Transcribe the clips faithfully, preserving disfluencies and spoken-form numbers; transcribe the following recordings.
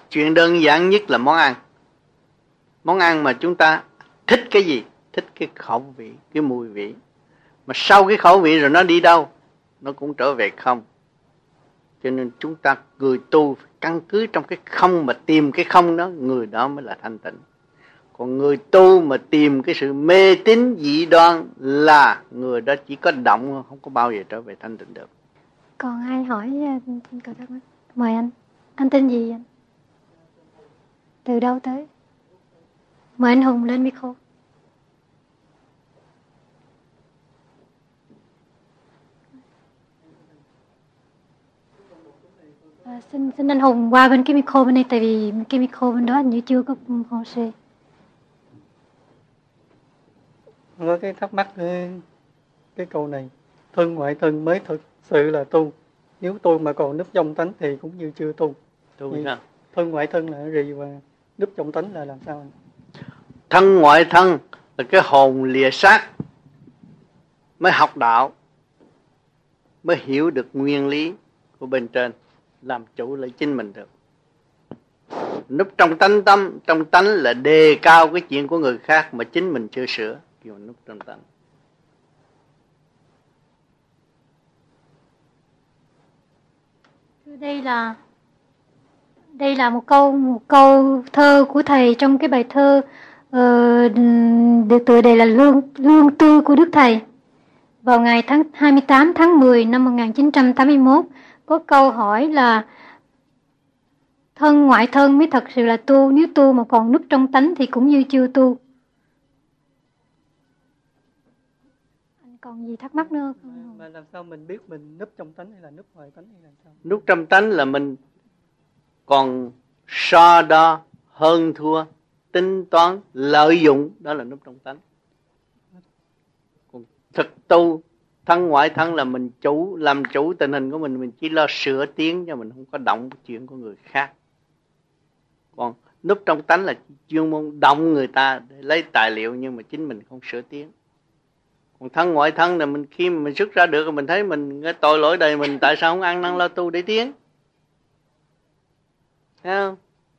Chuyện đơn giản nhất là món ăn. Món ăn mà chúng ta thích cái gì? Thích cái khẩu vị, cái mùi vị. Mà sau cái khẩu vị rồi nó đi đâu? Nó cũng trở về không. Cho nên chúng ta người tu căn cứ trong cái không mà tìm cái không đó, người đó mới là thanh tịnh. Còn người tu mà tìm cái sự mê tín dị đoan là người đó chỉ có động, không có bao giờ trở về thanh tịnh được. Còn ai hỏi câu thắc mắc? Mời anh. Anh tên gì anh? Từ đâu tới? Mời anh Hùng lên micro. À, xin xin anh Hùng qua bên cái micro bên đây, tại vì cái micro bên đó hình như chưa có hồ sơ. Có cái thắc mắc cái, cái câu này, thân ngoại thân mới thực sự là tu. Nếu tôi mà còn núp trong tánh thì cũng như chưa tu. Tu sao? Thân ngoại thân là gì và núp trong tánh là làm sao anh? Thân ngoại thân là cái hồn lìa xác mới học đạo, mới hiểu được nguyên lý của bên trên, làm chủ lại chính mình được. Núp trong tánh tâm, trong tánh là đề cao cái chuyện của người khác mà chính mình chưa sửa, kêu núp trong tánh. Đây là đây là một câu một câu thơ của thầy trong cái bài thơ uh, được tựa đề là Lương Lương Tư của Đức Thầy. Vào ngày tháng hai mươi tám tháng mười năm một nghìn chín trăm tám mươi mốt có câu hỏi là thân ngoại thân mới thật sự là tu, nếu tu mà còn núp trong tánh thì cũng như chưa tu. Anh còn gì thắc mắc nữa không? Mà làm sao mình biết mình núp trong tánh hay là núp ngoài tánh hay làm sao? Núp trong tánh là mình còn so đo, hơn thua, tính toán, lợi dụng, đó là núp trong tánh. Còn thực tu, thân ngoại thân là mình chủ, làm chủ tình hình của mình, mình chỉ lo sửa tiến cho mình không có động chuyện của người khác. Còn núp trong tánh là chuyên môn động người ta để lấy tài liệu nhưng mà chính mình không sửa tiến. Còn thân ngoại thân là mình khi mình xuất ra được mình thấy mình cái tội lỗi đầy mình, tại sao không ăn năn lo tu để tiến? Thấy không?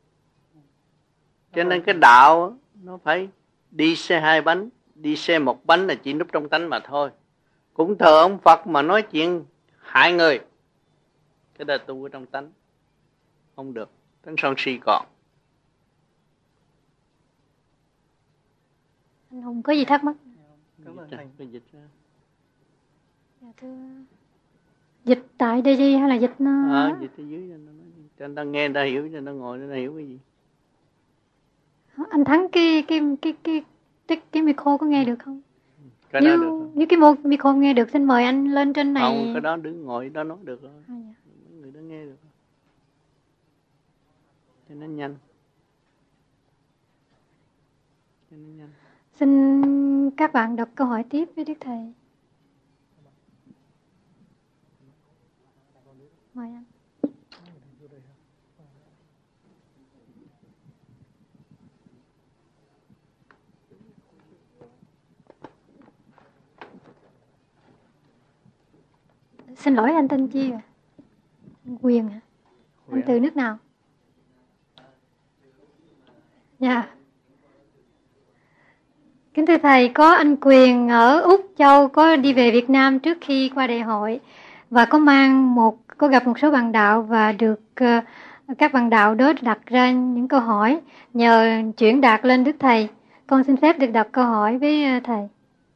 Cho nên cái đạo nó phải đi xe hai bánh, đi xe một bánh là chỉ núp trong tánh mà thôi. Cũng thờ ông Phật mà nói chuyện hại người, cái đó tu ở trong tánh không được, tánh sân si còn. Anh Hùng có gì thắc mắc? Cảm ơn thầy. Cái dịch ra. Dạ thưa. Dịch tại đây đi hay là dịch nó? À, dịch ở dưới cho nó nói, cho nó nghe, nó hiểu, cho nó ngồi nó hiểu cái gì. Anh Thắng cái cái cái cái cái, cái micro có nghe được không? Cái nếu, đó được không? Nếu cái micro nghe được xin mời anh lên trên này. Không, cái đó đứng ngồi đó nói được rồi. À, dạ. Mấy người đó nghe được. Cho nó nhanh. Cho nó nhanh. Xin các bạn đọc câu hỏi tiếp với Đức Thầy. Mời anh. Xin lỗi anh tên chi à? Quyền hả? Anh từ nước nào? Dạ. Yeah. Kính thưa Thầy, có anh Quyền ở Úc Châu có đi về Việt Nam trước khi qua đại hội và có mang một có gặp một số bạn đạo và được uh, các bạn đạo đó đặt ra những câu hỏi, nhờ chuyển đạt lên Đức Thầy. Con xin phép được đọc câu hỏi với uh, Thầy.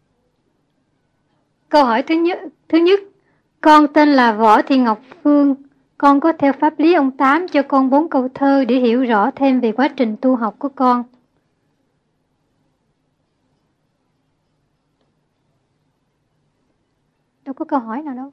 Câu hỏi thứ nhất, thứ nhất, con tên là Võ Thị Ngọc Phương. Con có theo pháp lý ông Tám cho con bốn câu thơ để hiểu rõ thêm về quá trình tu học của con. Đâu có câu hỏi nào đâu.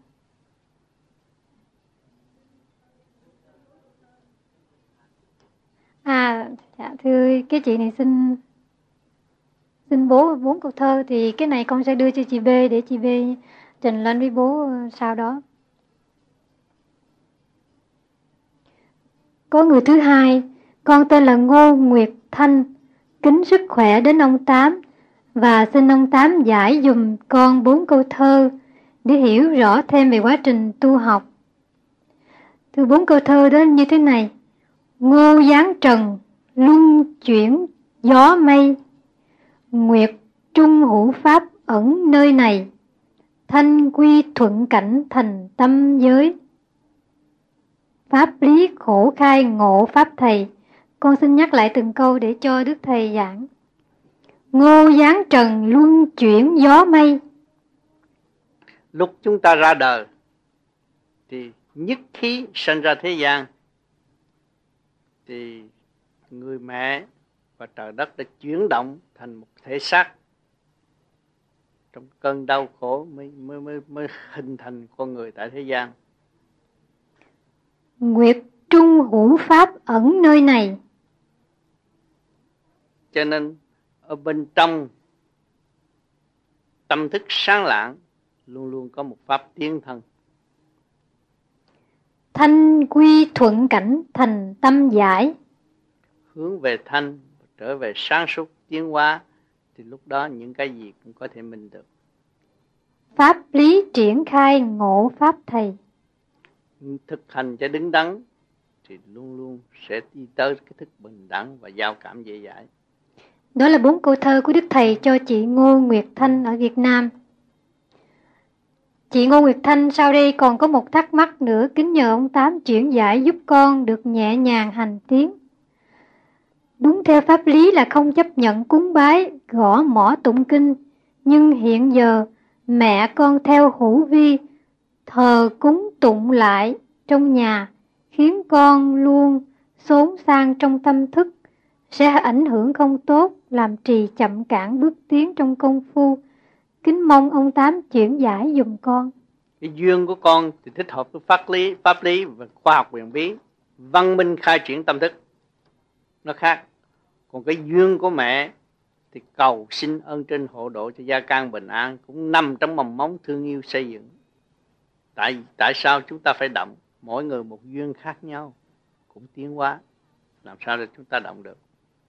À, dạ, thưa cái chị này xin xin bố bốn câu thơ, thì cái này con sẽ đưa cho chị B để chị B trình lên với bố sau đó. Có người thứ hai, con tên là Ngô Nguyệt Thanh, kính sức khỏe đến ông Tám và xin ông Tám giải dùm con bốn câu thơ để hiểu rõ thêm về quá trình tu học. Từ bốn câu thơ đó như thế này: Ngô giáng trần luân chuyển gió mây, nguyệt trung hữu pháp ẩn nơi này, thanh quy thuận cảnh thành tâm giới. Pháp lý khổ khai ngộ pháp thầy. Con xin nhắc lại từng câu để cho Đức Thầy giảng. Ngô giáng trần luân chuyển gió mây. Lúc chúng ta ra đời thì nhất khí sinh ra thế gian, thì người mẹ và trời đất đã chuyển động thành một thể xác. Trong cơn đau khổ mới, mới, mới, mới hình thành con người tại thế gian. Nguyệt trung hữu pháp ẩn nơi này. Cho nên ở bên trong tâm thức sáng lạng luôn luôn có một pháp tiến thân. Thanh quy thuận cảnh thành tâm giải. Hướng về thanh, trở về sáng suốt tiến hóa, thì lúc đó những cái gì cũng có thể minh được. Pháp lý triển khai ngộ pháp thầy. Thực hành cho đứng đắn thì luôn luôn sẽ đi tới cái thức bình đẳng và giao cảm dễ dãi. Đó là bốn câu thơ của Đức Thầy cho chị Ngô Nguyệt Thanh ở Việt Nam. Chị Ngô Nguyệt Thanh sau đây còn có một thắc mắc nữa, kính nhờ ông Tám chuyển giải giúp con được nhẹ nhàng hành tiến. Đúng theo pháp lý là không chấp nhận cúng bái, gõ mõ tụng kinh, nhưng hiện giờ mẹ con theo hữu vi thờ cúng tụng lại trong nhà, khiến con luôn xốn sang trong tâm thức, sẽ ảnh hưởng không tốt, làm trì chậm cản bước tiến trong công phu. Kính mong ông Tám chuyển giải dùm con. Cái duyên của con thì thích hợp với pháp lý, pháp lý và khoa học huyền bí, văn minh khai triển tâm thức, nó khác. Còn cái duyên của mẹ thì cầu xin ơn trên hộ độ cho gia can bình an, cũng nằm trong mầm móng thương yêu xây dựng. Tại tại sao chúng ta phải động? Mỗi người một duyên khác nhau, cũng tiến hóa, làm sao để chúng ta động được?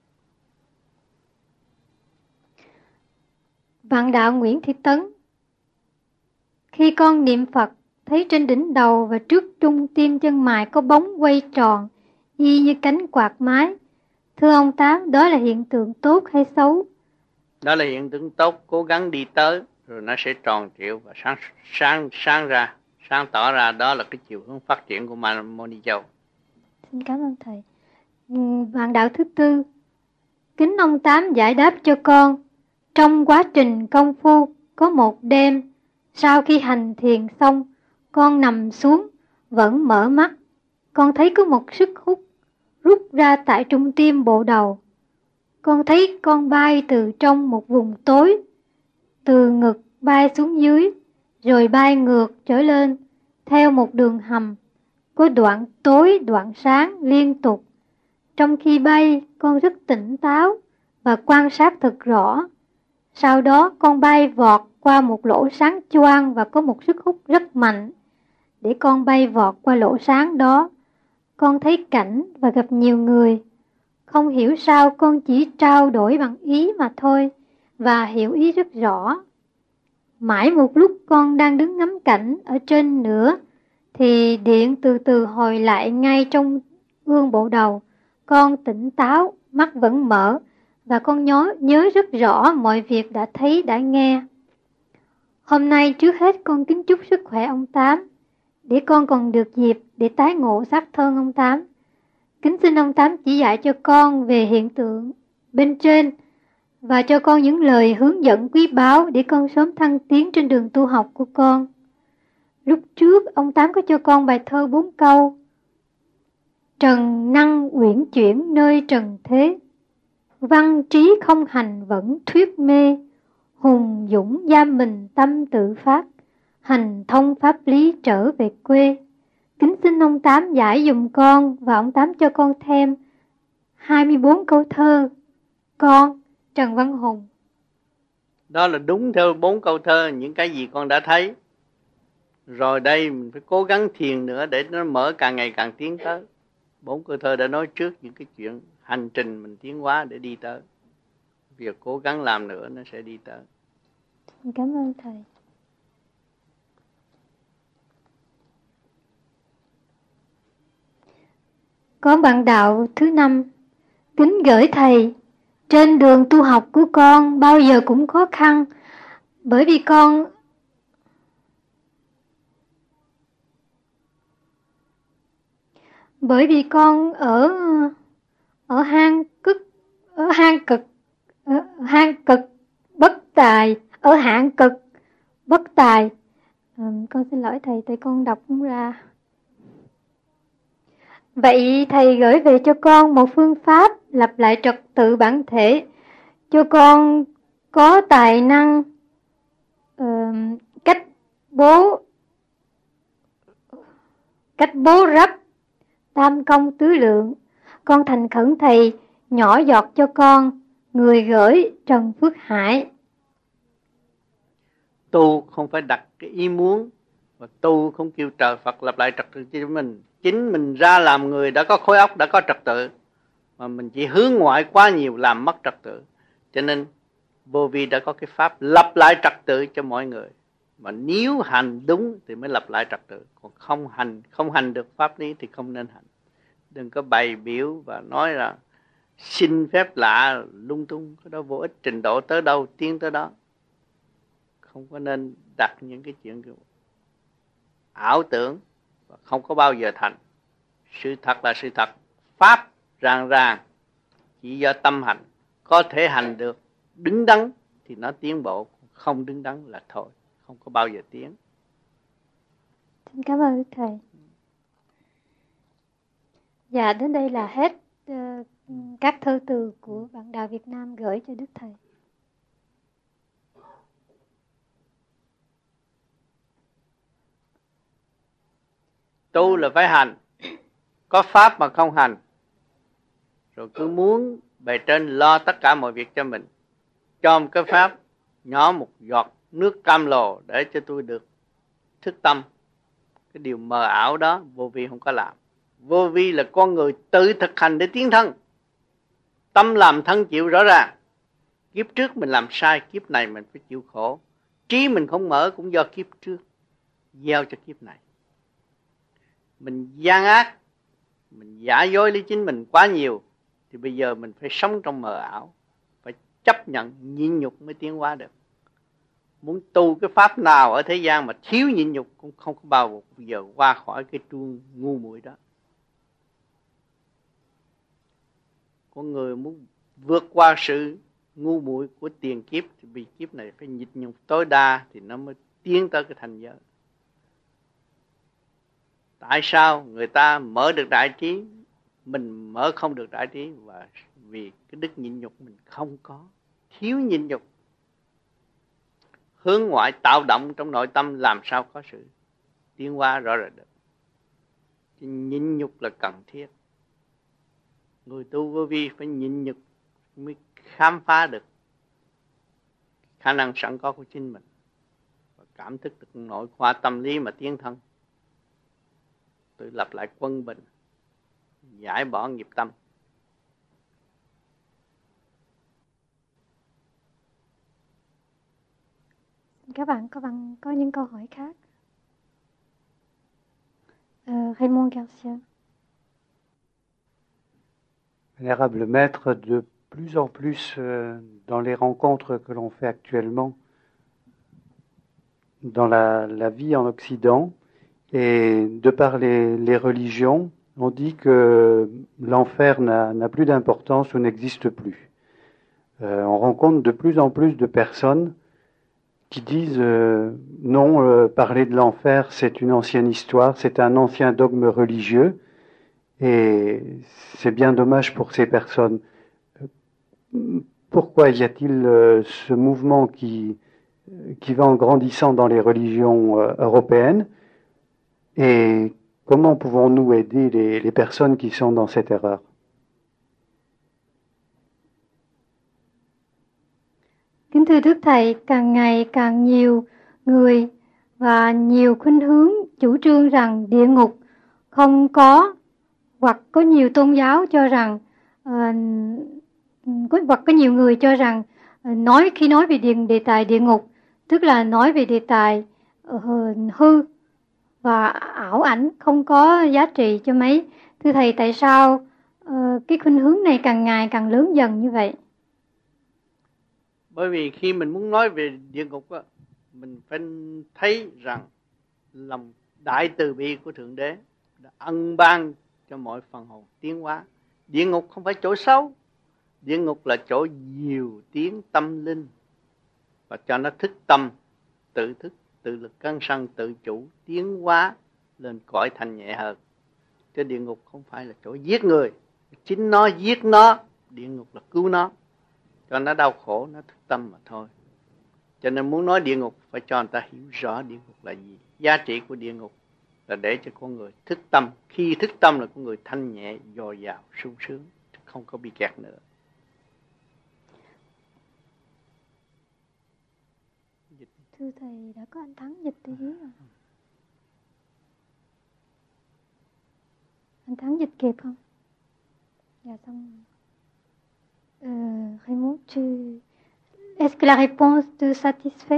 Bạn đạo Nguyễn Thị Tấn: khi con niệm Phật, thấy trên đỉnh đầu và trước trung tim chân mày có bóng quay tròn, y như cánh quạt mái. Thưa ông Tám, đó là hiện tượng tốt hay xấu? Đó là hiện tượng tốt, cố gắng đi tới, rồi nó sẽ tròn trịa và sáng, sáng, sáng ra, sáng tỏ ra. Đó là cái chiều hướng phát triển của Moni Châu. Xin cảm ơn Thầy. Bạn đạo thứ tư: kính ông Tám giải đáp cho con. Trong quá trình công phu, có một đêm, sau khi hành thiền xong, con nằm xuống, vẫn mở mắt. Con thấy có một sức hút rút ra tại trung tim bộ đầu. Con thấy con bay từ trong một vùng tối, từ ngực bay xuống dưới, rồi bay ngược trở lên, theo một đường hầm, có đoạn tối đoạn sáng liên tục. Trong khi bay, con rất tỉnh táo và quan sát thật rõ. Sau đó con bay vọt qua một lỗ sáng choang và có một sức hút rất mạnh. Để con bay vọt qua lỗ sáng đó, con thấy cảnh và gặp nhiều người. Không hiểu sao con chỉ trao đổi bằng ý mà thôi, và hiểu ý rất rõ. Mãi một lúc con đang đứng ngắm cảnh ở trên nữa, thì điện từ từ hồi lại ngay trong gương bộ đầu. Con tỉnh táo, mắt vẫn mở, và con nhớ, nhớ rất rõ mọi việc đã thấy, đã nghe. Hôm nay trước hết con kính chúc sức khỏe ông Tám, để con còn được dịp để tái ngộ xác thân ông Tám. Kính xin ông Tám chỉ dạy cho con về hiện tượng bên trên, và cho con những lời hướng dẫn quý báu để con sớm thăng tiến trên đường tu học của con. Lúc trước ông Tám có cho con bài thơ bốn câu: trần năng uyển chuyển nơi trần thế, văn trí không hành vẫn thuyết mê, hùng dũng giam mình tâm tự phát, hành thông pháp lý trở về quê. Kính xin ông Tám giải dùm con, và ông Tám cho con thêm hai mươi bốn câu thơ. Con Trần Văn Hùng. Đó là đúng theo bốn câu thơ, những cái gì con đã thấy. Rồi đây mình phải cố gắng thiền nữa để nó mở càng ngày càng tiến tới. Bốn câu thơ đã nói trước những cái chuyện hành trình mình tiến hóa để đi tới. Việc cố gắng làm nữa nó sẽ đi tới. Cảm ơn Thầy. Con bạn đạo thứ năm, kính gửi thầy. Trên đường tu học của con bao giờ cũng khó khăn, bởi vì con bởi vì con ở ở hang cực ở hang cực ở hang cực bất tài ở hạng cực bất tài. À, con xin lỗi thầy, tại con đọc không ra. Vậy thầy gửi về cho con một phương pháp lập lại trật tự bản thể, cho con có tài năng uh, cách bố cách bố rắp tam công tứ lượng. Con thành khẩn thầy nhỏ giọt cho con. Người gửi Trần Phước Hải. Tu không phải đặt cái ý muốn, và tu không kêu trời Phật lập lại trật tự cho mình. Chính mình ra làm người đã có khối óc, đã có trật tự, mà mình chỉ hướng ngoại quá nhiều làm mất trật tự. Cho nên Vô Vi đã có cái pháp lập lại trật tự cho mọi người. Mà nếu hành đúng thì mới lập lại trật tự. Còn không hành, không hành được pháp lý thì không nên hành. Đừng có bày biểu và nói là xin phép lạ lung tung, cái đó vô ích, trình độ tới đâu tiến tới đó. Không có nên đặt những cái chuyện ảo tưởng và không có bao giờ thành. Sự thật là sự thật, pháp ràng ràng, chỉ do tâm hành. Có thể hành được đứng đắn thì nó tiến bộ, không đứng đắn là thôi, không có bao giờ tiến. Xin cảm ơn Đức Thầy. Dạ, đến đây là hết uh, các thư từ của bạn đạo Việt Nam gửi cho Đức Thầy. Tu là phải hành, có pháp mà không hành, rồi cứ muốn bề trên lo tất cả mọi việc cho mình, cho một cái pháp nhỏ một giọt nước cam lồ để cho tôi được thức tâm. Cái điều mờ ảo đó Vô Vi không có làm. Vô Vi là con người tự thực hành để tiến thân. Tâm làm thân chịu rõ ràng. Kiếp trước mình làm sai, kiếp này mình phải chịu khổ. Trí mình không mở cũng do kiếp trước gieo cho kiếp này. Mình gian ác, mình giả dối lý chính mình quá nhiều, thì bây giờ mình phải sống trong mờ ảo, phải chấp nhận nhịn nhục mới tiến hóa được. Muốn tu cái pháp nào ở thế gian mà thiếu nhịn nhục cũng không có bao giờ qua khỏi cái chuông ngu muội đó. Con người muốn vượt qua sự ngu muội của tiền kiếp thì vì kiếp này phải nhịn nhục tối đa thì nó mới tiến tới cái thành giới. Tại sao người ta mở được đại trí, mình mở không được đại trí? Và vì cái đức nhịn nhục mình không có, thiếu nhịn nhục. Hướng ngoại tạo động trong nội tâm làm sao có sự tiến hóa rõ rệt được. Nhịn nhục là cần thiết. Người tu Vô Vi phải nhịn nhục mới khám phá được khả năng sẵn có của chính mình và cảm thức được nội khoa tâm lý mà tiến thân, tự lập lại quân bình, giải bỏ nghiệp tâm. Các bạn có bằng có những câu hỏi khác? Uh, Raymond Garcia. Vénérable Maître, de plus en plus euh, dans les rencontres que l'on fait actuellement dans la, la vie en Occident, et de par les, les religions, on dit que l'enfer n'a, n'a plus d'importance ou n'existe plus. Euh, on rencontre de plus en plus de personnes qui disent euh, non, euh, parler de l'enfer c'est une ancienne histoire, c'est un ancien dogme religieux, et c'est bien dommage pour ces personnes. Pourquoi y a-t-il euh, ce mouvement qui, qui va en grandissant dans les religions euh, européennes, et comment pouvons-nous aider les, les personnes qui sont dans cette erreur? Kính thưa Đức Thầy, càng ngày càng nhiều người và nhiều khuynh hướng chủ trương rằng địa ngục không có, hoặc có nhiều tôn giáo cho rằng uh, hoặc có nhiều người cho rằng uh, nói khi nói về đề, đề tài địa ngục tức là nói về đề tài uh, hư và ảo ảnh, không có giá trị cho mấy. Thưa thầy, tại sao uh, cái khuynh hướng này càng ngày càng lớn dần như vậy? Bởi vì khi mình muốn nói về địa ngục á, mình phải thấy rằng lòng đại từ bi của Thượng Đế đã ân ban cho mọi phần hồn tiến hóa. Địa ngục không phải chỗ xấu, địa ngục là chỗ nhiều tiếng tâm linh, và cho nó thức tâm, tự thức, tự lực căng sân, tự chủ, tiến hóa lên cõi thanh nhẹ hơn. Chứ địa ngục không phải là chỗ giết người, chính nó giết nó, địa ngục là cứu nó, cho nó đau khổ, nó thức tâm mà thôi. Cho nên muốn nói địa ngục phải cho người ta hiểu rõ địa ngục là gì. Giá trị của địa ngục là để cho con người thức tâm. Khi thức tâm là con người thanh nhẹ, dồi dào, sung sướng, không có bị kẹt nữa. Thưa thầy, đã có anh Thắng dịch từ dưới rồi. Anh Thắng dịch kịp không? Dạ xong. Euh, Raymond, tu... est-ce que la réponse te satisfait?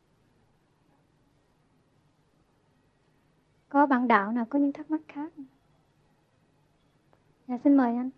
Có bạn đạo nào có những thắc mắc khác? Dạ xin mời anh.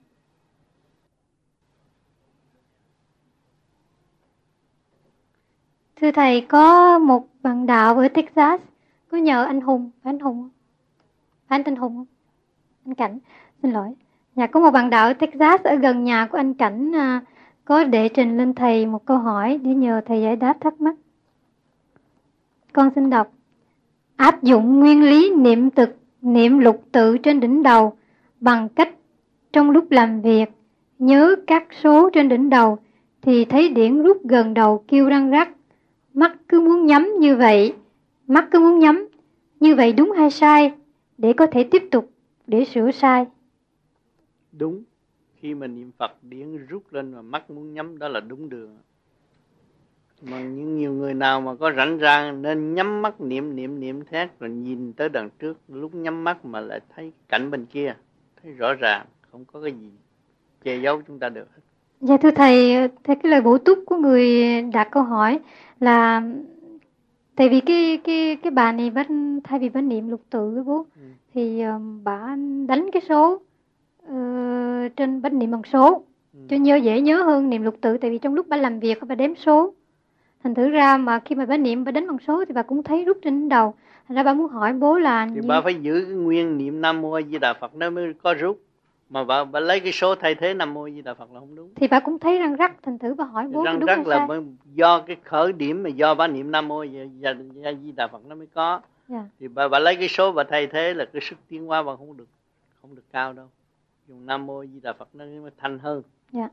Thưa thầy, có một bạn đạo ở Texas có nhờ anh Hùng, phải anh Hùng không? Phải anh tên Hùng không? Anh Cảnh, xin lỗi. Dạ, có một bạn đạo ở Texas ở gần nhà của anh Cảnh à, có để trình lên thầy một câu hỏi để nhờ thầy giải đáp thắc mắc. Con xin đọc. Áp dụng nguyên lý niệm thực, niệm lục tự trên đỉnh đầu bằng cách trong lúc làm việc nhớ các số trên đỉnh đầu thì thấy điển rút gần đầu kêu răng rắc. Mắt cứ muốn nhắm như vậy, mắt cứ muốn nhắm như vậy đúng hay sai để có thể tiếp tục để sửa sai? Đúng. Khi mà niệm Phật điển rút lên mà mắt muốn nhắm, đó là đúng đường. Mà những nhiều người nào mà có rảnh rang nên nhắm mắt niệm niệm niệm thét rồi nhìn tới đằng trước, lúc nhắm mắt mà lại thấy cảnh bên kia, thấy rõ ràng, không có cái gì che giấu chúng ta được. Dạ thưa thầy, theo cái lời bổ túc của người đặt câu hỏi là tại vì cái cái cái bà này bắt thay vì bà niệm lục tự với bố ừ. thì um, bà đánh cái số uh, trên bánh niệm bằng số ừ. cho nhớ dễ nhớ hơn niệm lục tự, tại vì trong lúc bà làm việc bà đếm số, thành thử ra mà khi mà bà niệm bà đánh bằng số thì bà cũng thấy rút trên đầu, thành ra bà muốn hỏi bố là thì như... bà phải giữ cái nguyên niệm Nam Mô A Di Đà Phật nó mới có rút, mà bà, bà lấy cái số thay thế Nam Mô A Di Đà Phật là không đúng. Thì bà cũng thấy răng rắc, thành thử bà hỏi bố răng đúng rắc là sai? do cái khởi điểm mà do bà niệm Nam Mô A Di Đà Phật nó mới có. Yeah. Thì bà, bà lấy cái số bà thay thế là cái sức tiến hóa bà không được không được cao đâu. Dùng Nam Mô A Di Đà Phật nó mới thanh hơn. Yeah.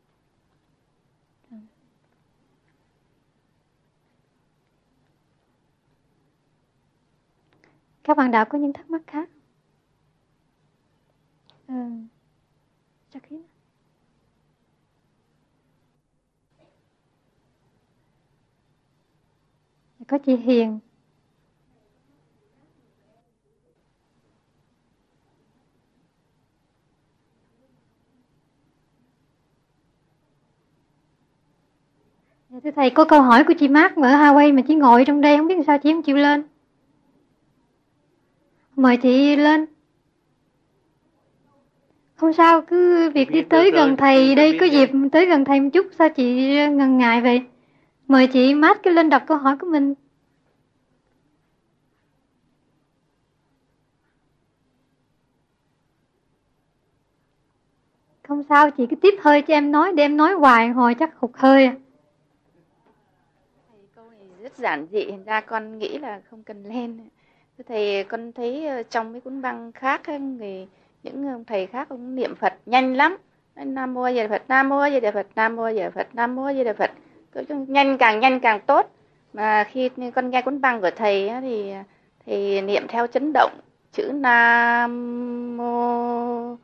Các bạn đạo có những thắc mắc khác? Ừ. Chắc khí. Có chị Hiền. Dạ, thưa thầy, có câu hỏi của chị Mark ở Hawaii mà chị ngồi trong đây không biết sao chị không chịu lên. Mời chị lên. Không sao, cứ việc đi tới gần thầy đây, có dịp tới gần thầy một chút, sao chị ngần ngại vậy? Mời chị Mark cứ lên đọc câu hỏi của mình. Không sao, chị cứ tiếp hơi cho em nói, để em nói hoài hồi chắc hụt hơi. Thầy, câu này rất giản dị, thành ra con nghĩ là không cần lên. Thầy, con thấy trong mấy cuốn băng khác, người, những thầy khác ông niệm Phật nhanh lắm. Nam Mô A Di Đà Phật, Nam Mô A Di Đà Phật, Nam Mô A Di Đà Phật, Nam Mô A Di Đà Phật. Nhanh càng nhanh càng tốt. Mà khi con nghe cuốn băng của thầy thì thầy niệm theo chấn động chữ Nam Mô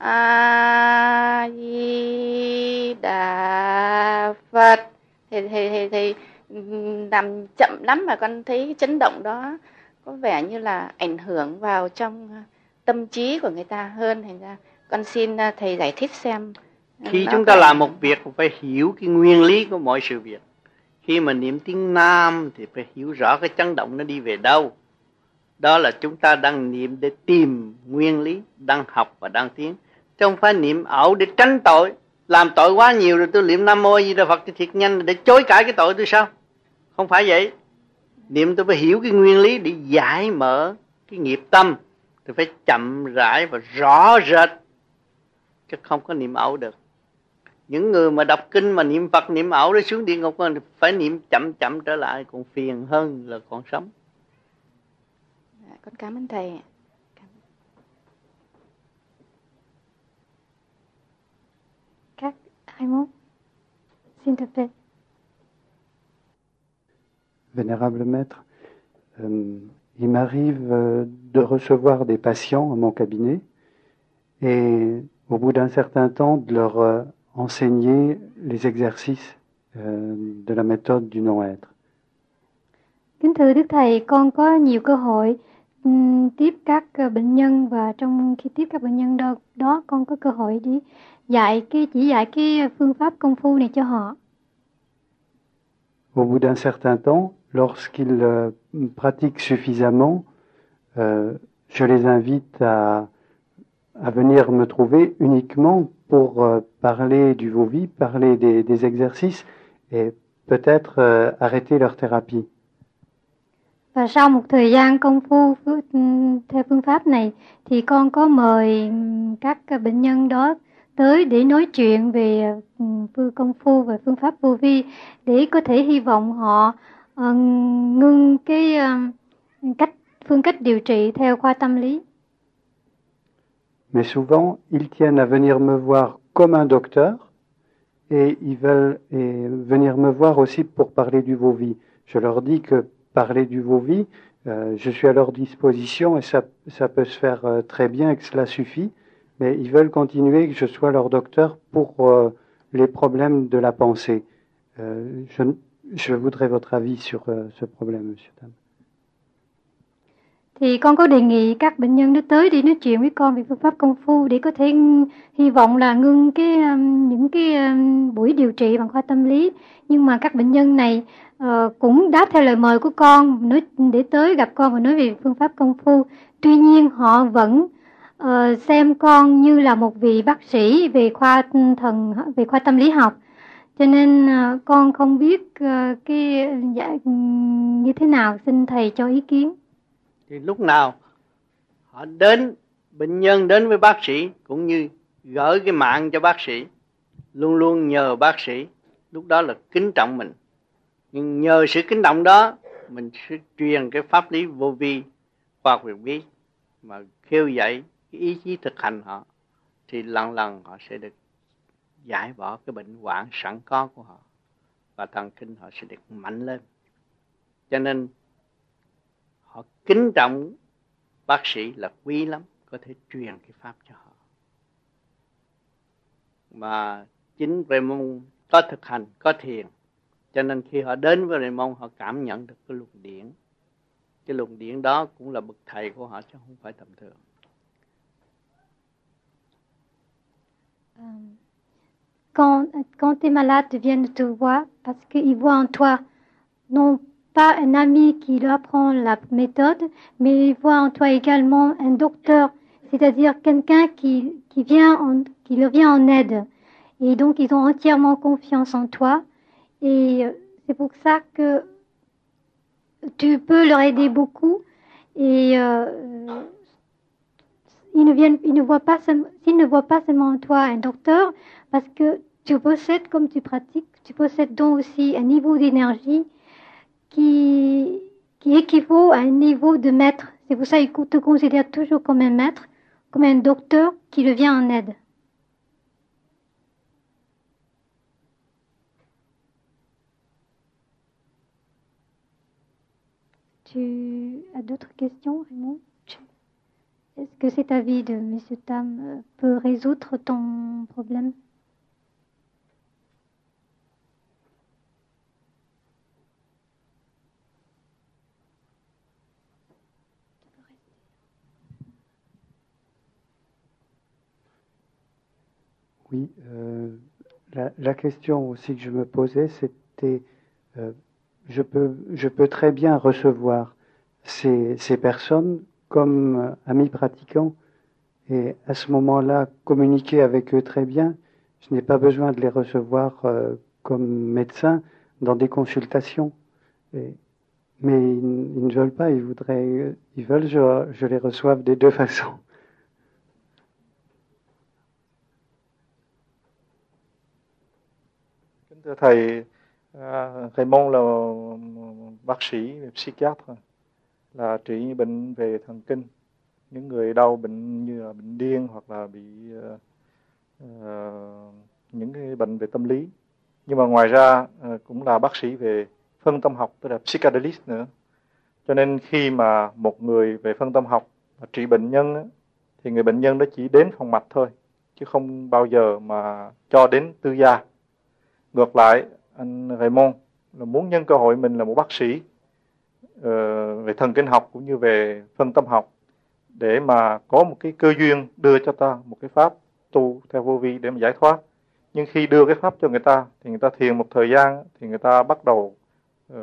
A Di Đà Phật. Thì thầy, thầy, thầy làm chậm lắm mà con thấy chấn động đó có vẻ như là ảnh hưởng vào trong tâm trí của người ta hơn. Thành ra con xin thầy giải thích xem. Khi chúng ta làm một việc phải hiểu cái nguyên lý của mọi sự việc. Khi mà niệm tiếng Nam thì phải hiểu rõ cái chấn động nó đi về đâu. Đó là chúng ta đang niệm để tìm nguyên lý, đang học và đang tiến. Chứ không phải niệm ảo để tránh tội. Làm tội quá nhiều rồi tôi niệm Nam Mô Di Đà Phật thì thiệt nhanh để chối cãi cái tội tôi sao? Không phải vậy. Niệm tôi phải hiểu cái nguyên lý để giải mở cái nghiệp tâm. Tôi phải chậm rãi và rõ rệt. Chứ không có niệm ảo được. Những người mà đọc kinh mà niệm Phật, niệm ảo để xuống địa ngục phải niệm chậm chậm trở lại, còn phiền hơn là còn sống. Con cảm ơn thầy. Các hai mốt, s'il te plaît. Vénérable Maître, euh, il m'arrive euh, de recevoir des patients à mon cabinet et au bout d'un certain temps de leur euh, enseigner les exercices euh, de la méthode du non-être. Kính thưa Đức Thầy, con có nhiều cơ hội um, tiếp các uh, bệnh nhân, và trong khi tiếp các bệnh nhân đó, đó con có cơ hội đi dạy cái chỉ dạy cái phương pháp công phu này cho họ. Au bout d'un certain temps, lorsqu'ils euh, pratiquent suffisamment, euh, je les invite à, à venir me trouver uniquement pour euh, parler du Vovi, parler des, des exercices et peut-être euh, arrêter leur thérapie. Và sau một thời gian công phu theo phương pháp này thì con có mời các bệnh nhân đó tới để nói chuyện về phương công phu và phương pháp vô vi, để có thể hy vọng họ uh, ngưng cái uh, cách phương cách điều trị theo khoa tâm lý. Mais souvent, ils tiennent à venir me voir comme un docteur et ils veulent et venir me voir aussi pour parler du Vovi. Je leur dis que parler du Vovi, euh, je suis à leur disposition et ça, ça peut se faire euh, très bien et que cela suffit. Mais ils veulent continuer que je sois leur docteur pour euh, les problèmes de la pensée. Euh, je, je voudrais votre avis sur euh, ce problème, Monsieur Tam. Thì con có đề nghị các bệnh nhân đó tới đi nói chuyện với con về phương pháp công phu để có thể hy vọng là ngưng cái những cái buổi điều trị bằng khoa tâm lý. Nhưng mà các bệnh nhân này uh, cũng đáp theo lời mời của con nói, để tới gặp con và nói về phương pháp công phu. Tuy nhiên họ vẫn uh, xem con như là một vị bác sĩ về khoa thần về khoa tâm lý học. Cho nên uh, con không biết uh, cái dạ, như thế nào, xin thầy cho ý kiến. Thì lúc nào họ đến, bệnh nhân đến với bác sĩ cũng như gửi cái mạng cho bác sĩ, luôn luôn nhờ bác sĩ, lúc đó là kính trọng mình. Nhưng nhờ sự kính trọng đó mình sẽ truyền cái pháp lý vô vi, khoa học huyền bí mà khêu dậy cái ý chí thực hành họ, thì lần lần họ sẽ được giải bỏ cái bệnh hoạn sẵn có của họ và thần kinh họ sẽ được mạnh lên. Cho nên họ kính trọng bác sĩ là quý lắm, có thể truyền cái pháp cho họ. Mà chính Raymond có thực hành, có thiền, cho nên khi họ đến với Raymond họ cảm nhận được cái luồng điển. Cái luồng điển đó cũng là bậc thầy của họ chứ không phải tầm thường. Um, quand, quand tes malades viennent te voir parce qu'ils voient en toi non pas un ami qui leur apprend la méthode, mais ils voient en toi également un docteur, c'est-à-dire quelqu'un qui, qui, vient en, qui leur vient en aide. Et donc ils ont entièrement confiance en toi. Et c'est pour ça que tu peux leur aider beaucoup. Et euh, ils, ne viennent, ils ne voient pas seulement, s'ils ne voient pas seulement en toi un docteur, parce que tu possèdes, comme tu pratiques, tu possèdes donc aussi un niveau d'énergie Qui, qui équivaut à un niveau de maître. C'est pour ça qu'il te considère toujours comme un maître, comme un docteur qui le vient en aide. Tu as d'autres questions, Raymond? Est-ce que cet avis de M. Tam peut résoudre ton problème? Oui, euh, la, la question aussi que je me posais, c'était, euh, je peux, je peux très bien recevoir ces, ces personnes comme amis pratiquants et à ce moment-là communiquer avec eux très bien. Je n'ai pas besoin de les recevoir euh, comme médecins dans des consultations. Et, mais ils, ils ne veulent pas, ils voudraient, ils veulent, je, je les reçoive des deux façons. Kính thưa thầy, Raymond là bác sĩ, psychiatre, là trị bệnh về thần kinh, những người đau bệnh như là bệnh điên hoặc là bị uh, uh, những cái bệnh về tâm lý. Nhưng mà ngoài ra uh, cũng là bác sĩ về phân tâm học, tức là psychanalyst nữa. Cho nên khi mà một người về phân tâm học mà trị bệnh nhân á, thì người bệnh nhân đó chỉ đến phòng mạch thôi, chứ không bao giờ mà cho đến tư gia. Ngược lại, anh Raymond là muốn nhân cơ hội mình là một bác sĩ uh, về thần kinh học cũng như về phân tâm học để mà có một cái cơ duyên đưa cho ta một cái pháp tu theo vô vi để mà giải thoát. Nhưng khi đưa cái pháp cho người ta thì người ta thiền một thời gian thì người ta bắt đầu uh,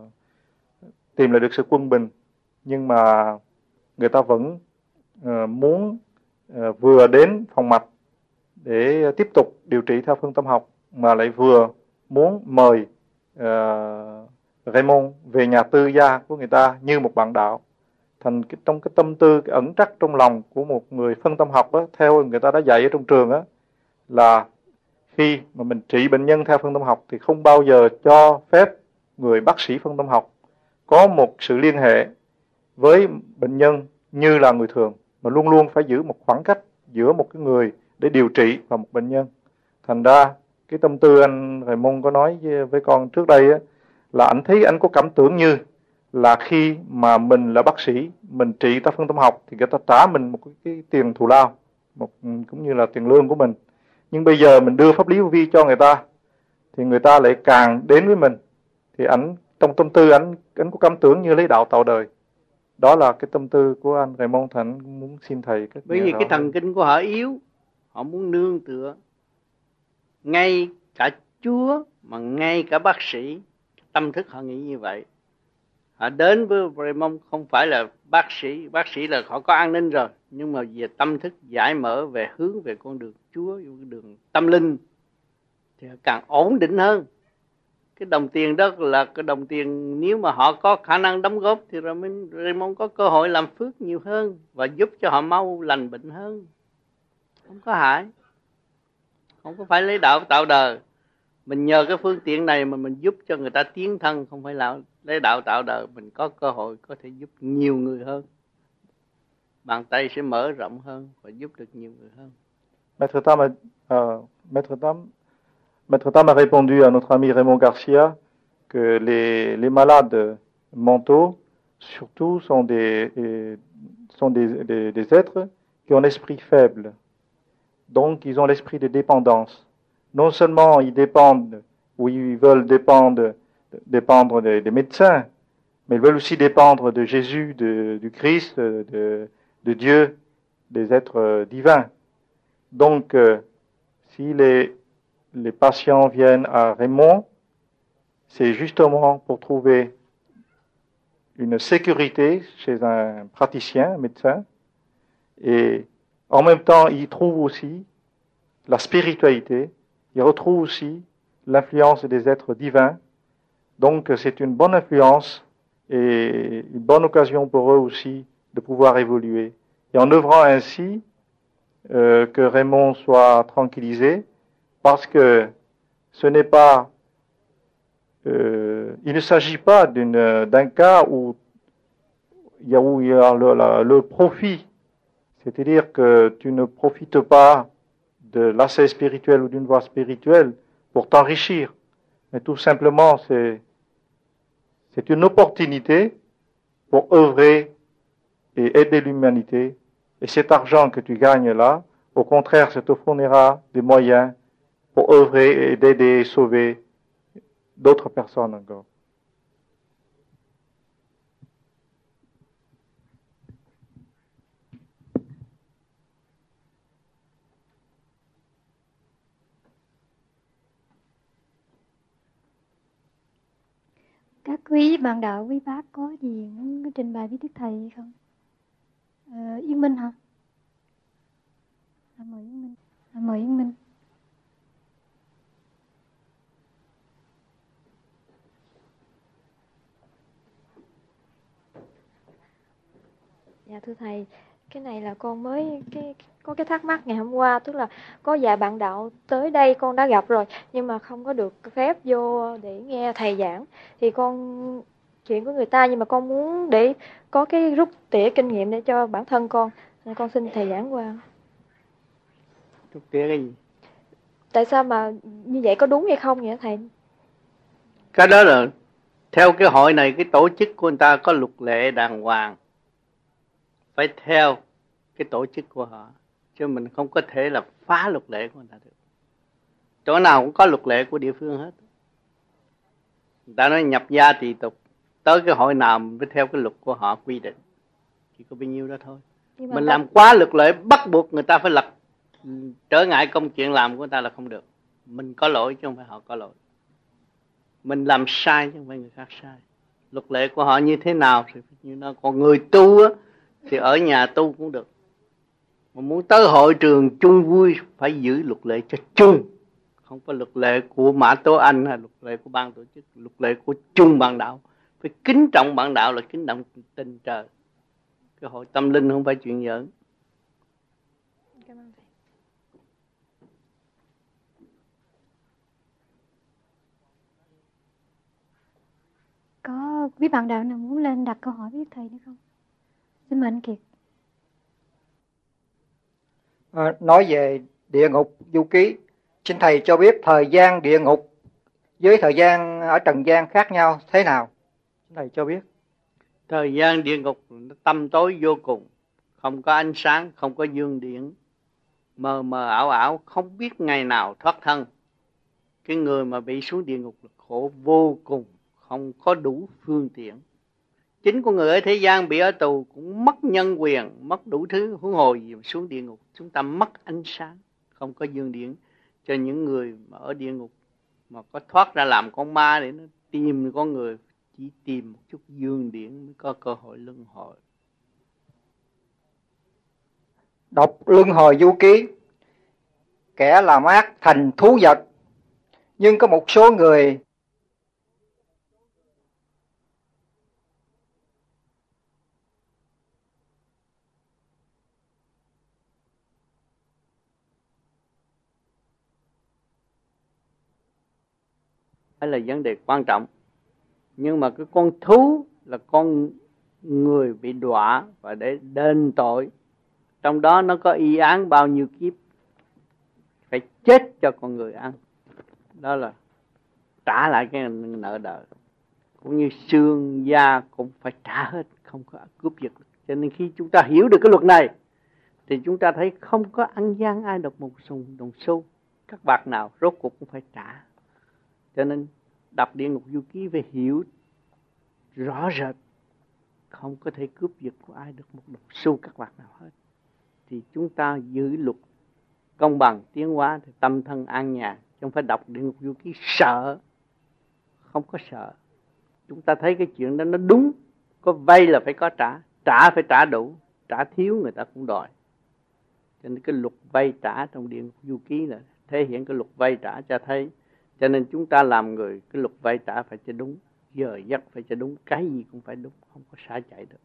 tìm lại được sự quân bình, nhưng mà người ta vẫn uh, muốn uh, vừa đến phòng mạch để tiếp tục điều trị theo phân tâm học mà lại vừa muốn mời uh, Raymond về nhà tư gia của người ta như một bạn đạo. Thành cái, trong cái tâm tư, cái ẩn trắc trong lòng của một người phân tâm học đó, theo người ta đã dạy ở trong trường đó, là khi mà mình trị bệnh nhân theo phân tâm học thì không bao giờ cho phép người bác sĩ phân tâm học có một sự liên hệ với bệnh nhân như là người thường, mà luôn luôn phải giữ một khoảng cách giữa một cái người để điều trị và một bệnh nhân. Thành ra cái tâm tư anh Raymond có nói với, với con trước đây á, là anh thấy anh có cảm tưởng như là khi mà mình là bác sĩ, mình trị ta phân tâm học thì người ta trả mình một cái, cái tiền thù lao, một cũng như là tiền lương của mình. Nhưng bây giờ mình đưa pháp lý vô vi cho người ta thì người ta lại càng đến với mình. Thì anh trong tâm tư anh anh có cảm tưởng như lấy đạo tạo đời. Đó là cái tâm tư của anh Raymond. Thành muốn xin thầy các. Bởi vì cái thần kinh của họ yếu, họ muốn nương tựa. Ngay cả Chúa mà ngay cả bác sĩ, tâm thức họ nghĩ như vậy. Họ đến với Raymond không phải là bác sĩ, bác sĩ là họ có an ninh rồi, nhưng mà về tâm thức giải mở về hướng về con đường Chúa, đường tâm linh thì càng ổn định hơn. Cái đồng tiền đó là cái đồng tiền, nếu mà họ có khả năng đóng góp thì Raymond có cơ hội làm phước nhiều hơn và giúp cho họ mau lành bệnh hơn. Không có hại, không có phải lấy đạo tạo đời. Mình nhờ cái phương tiện này mà mình giúp cho người ta tiến thân, không phải là lấy đạo tạo đời. Mình có cơ hội có thể giúp nhiều người hơn, bàn tay sẽ mở rộng hơn và giúp được nhiều người hơn. Maître Tam a, uh, Maître Tam, Maître Tam a répondu à notre ami Raymond Garcia que les, les malades mentaux surtout sont des, sont des, des, des êtres qui ont l'esprit faible. Donc ils ont l'esprit de dépendance. Non seulement ils dépendent, ou ils veulent dépendre, dépendre des, des médecins, mais ils veulent aussi dépendre de Jésus, de, du Christ, de, de Dieu, des êtres divins. Donc, euh, si les, les patients viennent à Raymond, c'est justement pour trouver une sécurité chez un praticien, un médecin, et en même temps, ils trouvent aussi la spiritualité. Ils retrouvent aussi l'influence des êtres divins. Donc c'est une bonne influence et une bonne occasion pour eux aussi de pouvoir évoluer. Et en œuvrant ainsi, euh, que Raymond soit tranquillisé, parce que ce n'est pas, euh, il ne s'agit pas d'une, d'un cas où il y a, où il y a le, la, le profit, c'est-à-dire que tu ne profites pas de l'accès spirituel ou d'une voie spirituelle pour t'enrichir. Mais tout simplement, c'est, c'est une opportunité pour œuvrer et aider l'humanité. Et cet argent que tu gagnes là, au contraire, ça te fournira des moyens pour œuvrer et d'aider et sauver d'autres personnes encore. Các Quý bạn đạo, quý bác có gì muốn trình bày với Đức Thầy hay không? Ờ, Yên Minh hả? À, mời Yên Minh. À, mời Yên Minh. Dạ thưa Thầy, cái này là con mới cái có cái thắc mắc ngày hôm qua, tức là có vài bạn đạo tới đây con đã gặp rồi nhưng mà không có được phép vô để nghe Thầy giảng. Thì con chuyện của người ta nhưng mà con muốn để có cái rút tỉa kinh nghiệm để cho bản thân con. Nên con xin Thầy giảng qua. Rút tỉa cái gì? Tại sao mà như vậy có đúng hay không vậy Thầy? Cái đó là theo cái hội này, cái tổ chức của người ta có luật lệ đàng hoàng, phải theo cái tổ chức của họ, chứ mình không có thể là phá luật lệ của người ta được. Chỗ nào cũng có luật lệ của địa phương hết. Người ta nói nhập gia tùy tục, tới cái hội nào mình phải theo cái luật của họ quy định, chỉ có bao nhiêu đó thôi. Mình ta... làm quá luật lệ bắt buộc người ta phải lật trở ngại công chuyện làm của người ta là không được. Mình có lỗi chứ không phải họ có lỗi. Mình làm sai chứ không phải người khác sai. Luật lệ của họ như thế nào thì như nó. Còn người tu á thì ở nhà tu cũng được. Mà muốn tới hội trường chung vui phải giữ luật lệ cho chung. Không có luật lệ của Mã Tố Anh hay luật lệ của ban tổ chức. Luật lệ của chung bạn đạo. Phải kính trọng bạn đạo là kính trọng tình trời. Cái hội tâm linh không phải chuyện giỡn. Cảm ơn Thầy. Có quý bạn đạo nào muốn lên đặt câu hỏi với Thầy nữa không? Xin mời anh Kiệt. À, nói về địa ngục du ký, xin Thầy cho biết thời gian địa ngục với thời gian ở trần gian khác nhau thế nào? Xin Thầy cho biết. Thời gian địa ngục tăm tối vô cùng, không có ánh sáng, không có dương điển, mờ mờ ảo ảo, không biết ngày nào thoát thân. Cái người mà bị xuống địa ngục là khổ vô cùng, không có đủ phương tiện. Chính con người ở thế gian bị ở tù cũng mất nhân quyền, mất đủ thứ, huống hồ gì mà xuống địa ngục. Chúng ta mất ánh sáng, không có dương điển. Cho những người mà ở địa ngục mà có thoát ra làm con ma để nó tìm con người, chỉ tìm một chút dương điển mới có cơ hội luân hồi. Đọc luân hồi du ký, kẻ làm ác thành thú vật, nhưng có một số người Đó là vấn đề quan trọng. Nhưng mà cái con thú là con người bị đọa và để đền tội. Trong đó nó có y án bao nhiêu kiếp, phải chết cho con người ăn. Đó là trả lại cái nợ đời. Cũng như xương da cũng phải trả hết, không có cướp giật. Cho nên khi chúng ta hiểu được cái luật này thì chúng ta thấy không có ăn gian ai độc một sùng đồng xu. Các bạc nào rốt cuộc cũng phải trả. Cho nên đọc địa ngục du ký về hiểu rõ rệt, không có thể cướp giật của ai được một đồng xu các bạc nào hết. Thì chúng ta giữ luật công bằng tiến hóa thì tâm thân an nhàn, chứ không phải đọc địa ngục du ký sợ. Không có sợ. Chúng ta thấy cái chuyện đó nó đúng. Có vay là phải có trả, trả phải trả đủ, trả thiếu người ta cũng đòi. Cho nên cái luật vay trả trong địa ngục du ký là thể hiện cái luật vay trả cho thấy. Cho nên chúng ta làm người, cái luật vay trả phải cho đúng, giờ giấc phải cho đúng, cái gì cũng phải đúng, không có xả chạy được.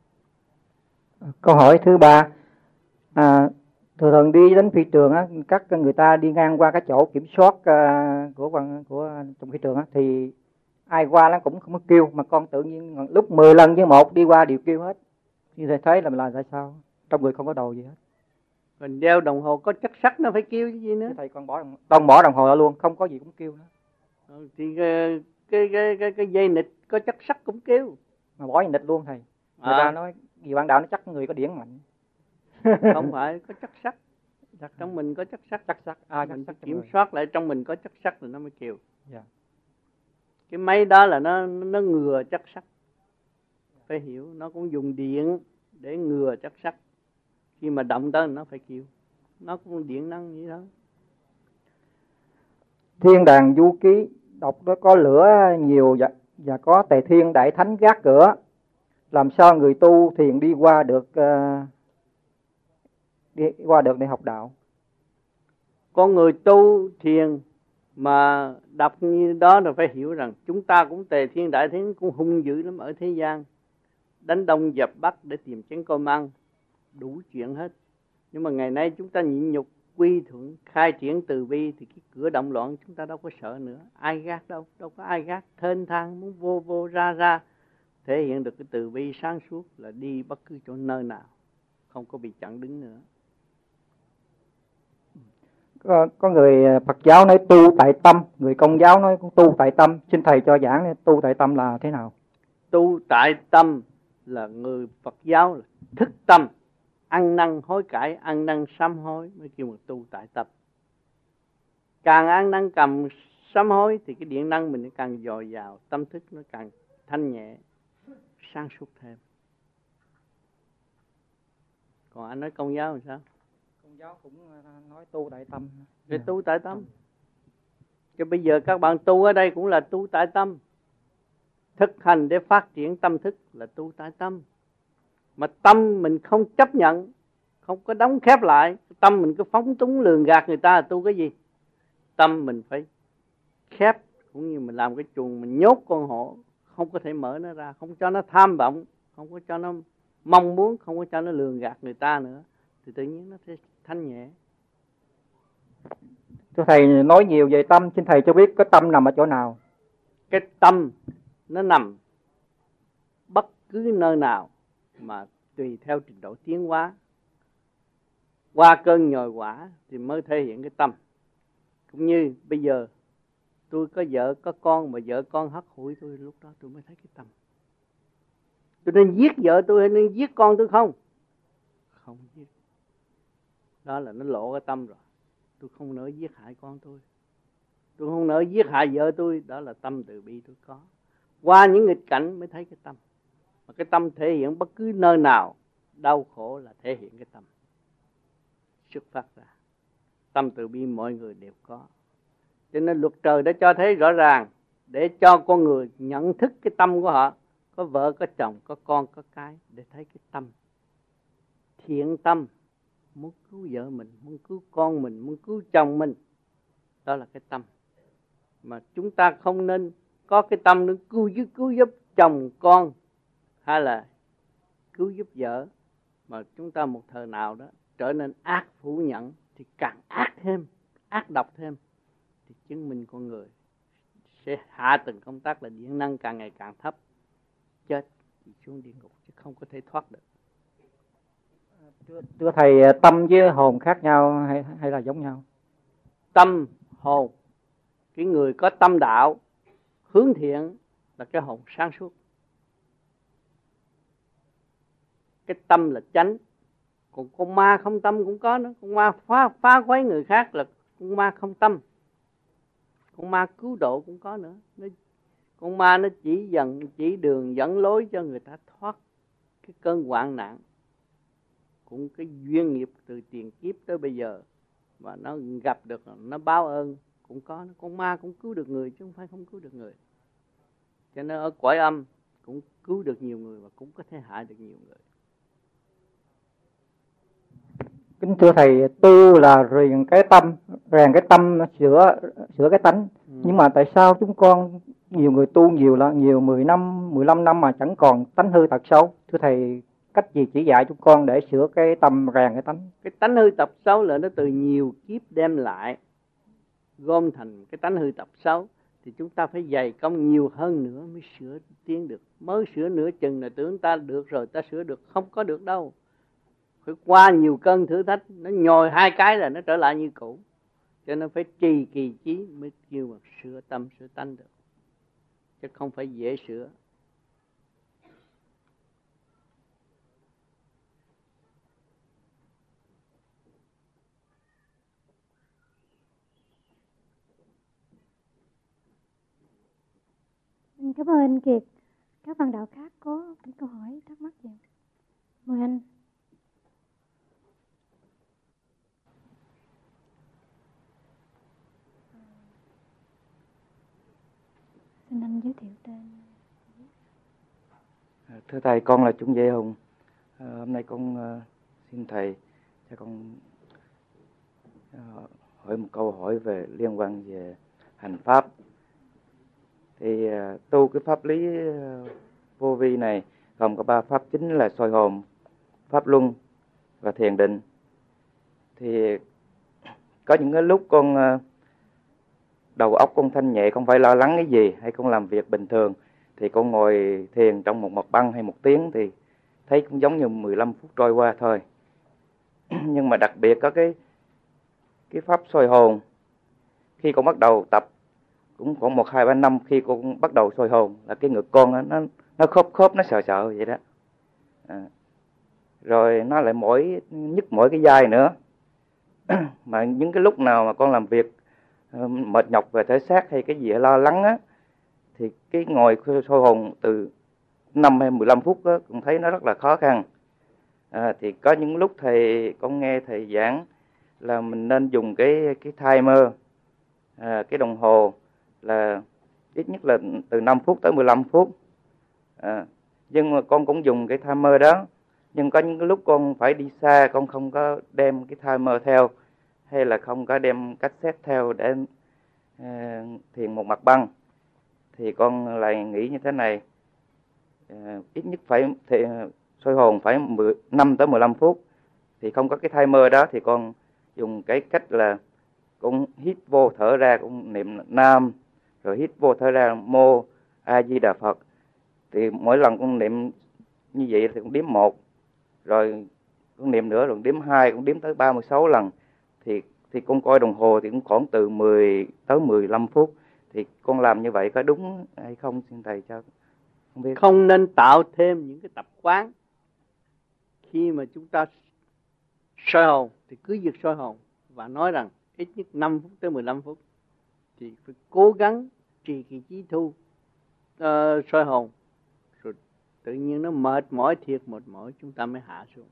Câu hỏi thứ ba, à, thường thường đi đến phi trường á, các người ta đi ngang qua cái chỗ kiểm soát uh, của của, của trong phi trường á, thì ai qua nó cũng không có kêu, mà con tự nhiên lúc mười lần với một đi qua đều kêu hết. Như thầy thấy là là tại sao? Trong người không có đồ gì hết. Mình đeo đồng hồ có chất sắt nó phải kêu cái gì nữa? Thầy con bỏ đồng bỏ đồng hồ ra luôn, không có gì cũng kêu nữa. Ừ, thì cái cái cái cái, cái dây nịt có chất sắt cũng kêu. Mà bỏ dây nịt luôn thầy. Người à. ta nói vì bạn đạo nó chắc người có điển mạnh. Không phải, có chất sắt. Chắc trong mình có chất sắt. Chất sắt. À, mình chất sắt kiểm người. soát lại trong mình có chất sắt rồi nó mới kêu. Yeah. Cái máy đó là nó nó ngừa chất sắt. Phải hiểu, nó cũng dùng điện để ngừa chất sắt. Khi mà động tới nó phải kêu. Nó cũng điện năng như đó. Thiên đàng du ký đọc đó có lửa nhiều và có tề thiên đại thánh gác cửa, làm sao người tu thiền đi qua được uh, đi qua được để học đạo? Con người tu thiền mà đọc như đó là phải hiểu rằng chúng ta cũng tề thiên đại thánh cũng hung dữ lắm ở thế gian, đánh đông dẹp bắc để tìm chén cơm ăn, đủ chuyện hết. Nhưng mà ngày nay chúng ta nhịn nhục quy thuận khai triển từ bi thì cái cửa động loạn chúng ta đâu có sợ nữa. Ai gác đâu, đâu có ai gác, thênh thang muốn vô vô ra ra, thể hiện được cái từ bi sáng suốt là đi bất cứ chỗ nơi nào, không có bị chặn đứng nữa. Có, có người Phật giáo nói tu tại tâm, người Công giáo nói tu tại tâm. Xin thầy cho giảng tu tại tâm là thế nào? Tu tại tâm là người Phật giáo là thức tâm, ăn năn hối cải, ăn năn sám hối mới kêu một tu tại tâm. Càng ăn năn càng sám hối thì cái điện năng mình càng dồi dào, tâm thức nó càng thanh nhẹ, sáng suốt thêm. Còn anh nói Công giáo làm sao? Công giáo cũng nói tu tại tâm. Cái tu tại tâm. Chứ bây giờ các bạn tu ở đây cũng là tu tại tâm. Thực hành để phát triển tâm thức là tu tại tâm. Mà tâm mình không chấp nhận, không có đóng khép lại, tâm mình cứ phóng túng lường gạt người ta là tu cái gì? Tâm mình phải khép, cũng như mình làm cái chuồng mình nhốt con hổ, không có thể mở nó ra, không cho nó tham vọng, không có cho nó mong muốn, không có cho nó lường gạt người ta nữa, thì tự nhiên nó sẽ thanh nhẹ. Thưa thầy nói nhiều về tâm, xin thầy cho biết cái tâm nằm ở chỗ nào? Cái tâm nó nằm bất cứ nơi nào mà tùy theo trình độ tiến hóa. Qua cơn nhồi quả thì mới thể hiện cái tâm. Cũng như bây giờ tôi có vợ có con mà vợ con hất hủi tôi, lúc đó tôi mới thấy cái tâm. Tôi nên giết vợ tôi hay nên giết con tôi không? Không giết. Đó là nó lộ cái tâm rồi. Tôi không nỡ giết hại con tôi, tôi không nỡ giết hại vợ tôi. Đó là tâm từ bi tôi có. Qua những nghịch cảnh mới thấy cái tâm. Mà cái tâm thể hiện bất cứ nơi nào đau khổ là thể hiện cái tâm xuất phát ra. Tâm từ bi mọi người đều có. Cho nên luật trời đã cho thấy rõ ràng để cho con người nhận thức cái tâm của họ. Có vợ, có chồng, có con, có cái, để thấy cái tâm. Thiện tâm, muốn cứu vợ mình, muốn cứu con mình, muốn cứu chồng mình. Đó là cái tâm. Mà chúng ta không nên có cái tâm nữa cứu giúp, cứu giúp chồng con hay là cứu giúp vợ. Mà chúng ta một thời nào đó trở nên ác phủ nhận thì càng ác thêm, ác độc thêm, thì chứng minh con người sẽ hạ từng công tác là điện năng càng ngày càng thấp, chết thì xuống địa ngục chứ không có thể thoát được. Thưa, thưa thầy, tâm với hồn khác nhau hay hay là giống nhau? Tâm, hồn, cái người có tâm đạo hướng thiện là cái hồn sáng suốt. Cái tâm là chánh. Còn con ma không tâm cũng có nữa. Con ma phá, phá quấy người khác là con ma không tâm. Con ma cứu độ cũng có nữa. Nó, con ma nó chỉ dần chỉ đường dẫn lối cho người ta thoát cái cơn hoạn nạn. Cũng cái duyên nghiệp từ tiền kiếp tới bây giờ mà nó gặp được, nó báo ơn cũng có. Con ma cũng cứu được người chứ không phải không cứu được người. Cho nên ở cõi âm cũng cứu được nhiều người và cũng có thể hại được nhiều người. Kính thưa thầy, tu là rèn cái tâm, rèn cái tâm sửa sửa cái tánh. Ừ. Nhưng mà tại sao chúng con nhiều người tu nhiều là nhiều mười năm, mười lăm năm mà chẳng còn tánh hư tật xấu? Thưa thầy, cách gì chỉ dạy chúng con để sửa cái tâm, rèn cái tánh? Cái tánh hư tật xấu là nó từ nhiều kiếp đem lại gom thành cái tánh hư tật xấu, thì chúng ta phải dày công nhiều hơn nữa mới sửa tiến được. Mới sửa nửa chừng là tưởng ta được rồi, ta sửa được, không có được đâu. Phải qua nhiều cơn thử thách, nó nhồi hai cái là nó trở lại như cũ. Cho nên phải trì kỳ chí mới kêu mà sửa tâm, sửa tánh được. Chứ không phải dễ sửa. Cảm ơn anh Kiệt. Các bạn đạo khác có những câu hỏi thắc mắc gì? Mời anh. Xin Xin anh giới thiệu tên. Thưa thầy, con là Trung Dê Hùng. À, hôm nay con uh, xin thầy cho con uh, hỏi một câu hỏi về liên quan về hành pháp. Thì uh, tu cái pháp lý uh, vô vi này gồm có ba pháp chính là soi hồn, pháp luân và thiền định. Thì có những cái lúc con uh, đầu óc con thanh nhẹ, con phải lo lắng cái gì hay con làm việc bình thường thì con ngồi thiền trong một mặt băng hay một tiếng thì thấy cũng giống như mười lăm phút trôi qua thôi. Nhưng mà đặc biệt có cái cái pháp soi hồn, khi con bắt đầu tập cũng khoảng một hai ba năm, khi con bắt đầu soi hồn là cái ngực con đó, nó nó khớp khớp nó sợ sợ vậy đó. À, rồi nó lại mỏi, nhức mỏi cái vai nữa. Mà những cái lúc nào mà con làm việc uh, mệt nhọc về thể xác hay cái gì lo lắng á, thì cái ngồi soi hồn từ năm hay mười lăm phút đó, cũng thấy nó rất là khó khăn. À, thì có những lúc thầy con nghe thầy giảng là mình nên dùng cái cái timer, à, cái đồng hồ là ít nhất là từ năm phút tới mười lăm phút. À, nhưng mà con cũng dùng cái timer đó, nhưng có những lúc con phải đi xa, con không có đem cái timer theo hay là không có đem cassette theo để à, thiền một mặt băng, thì con lại nghĩ như thế này, à, ít nhất phải thì, soi hồn phải năm tới mười lăm phút. Thì không có cái timer đó thì con dùng cái cách là con hít vô thở ra, con niệm Nam, rồi hít vô thở ra Mô A Di Đà Phật. Thì mỗi lần con niệm như vậy thì con đếm một, rồi con niệm nữa, rồi đếm hai, con đếm tới ba mươi sáu lần. Thì thì con coi đồng hồ thì cũng khoảng từ mười tới mười lăm phút. Thì con làm như vậy có đúng hay không, xin thầy cho không biết. Không nên tạo thêm những cái tập quán. Khi mà chúng ta soi hồn thì cứ việc soi hồn và nói rằng ít nhất năm phút tới mười lăm phút. Thì phải cố gắng trì kỳ trí thu uh, soi hồn. Rồi tự nhiên nó mệt mỏi thiệt, mệt mỏi chúng ta mới hạ xuống.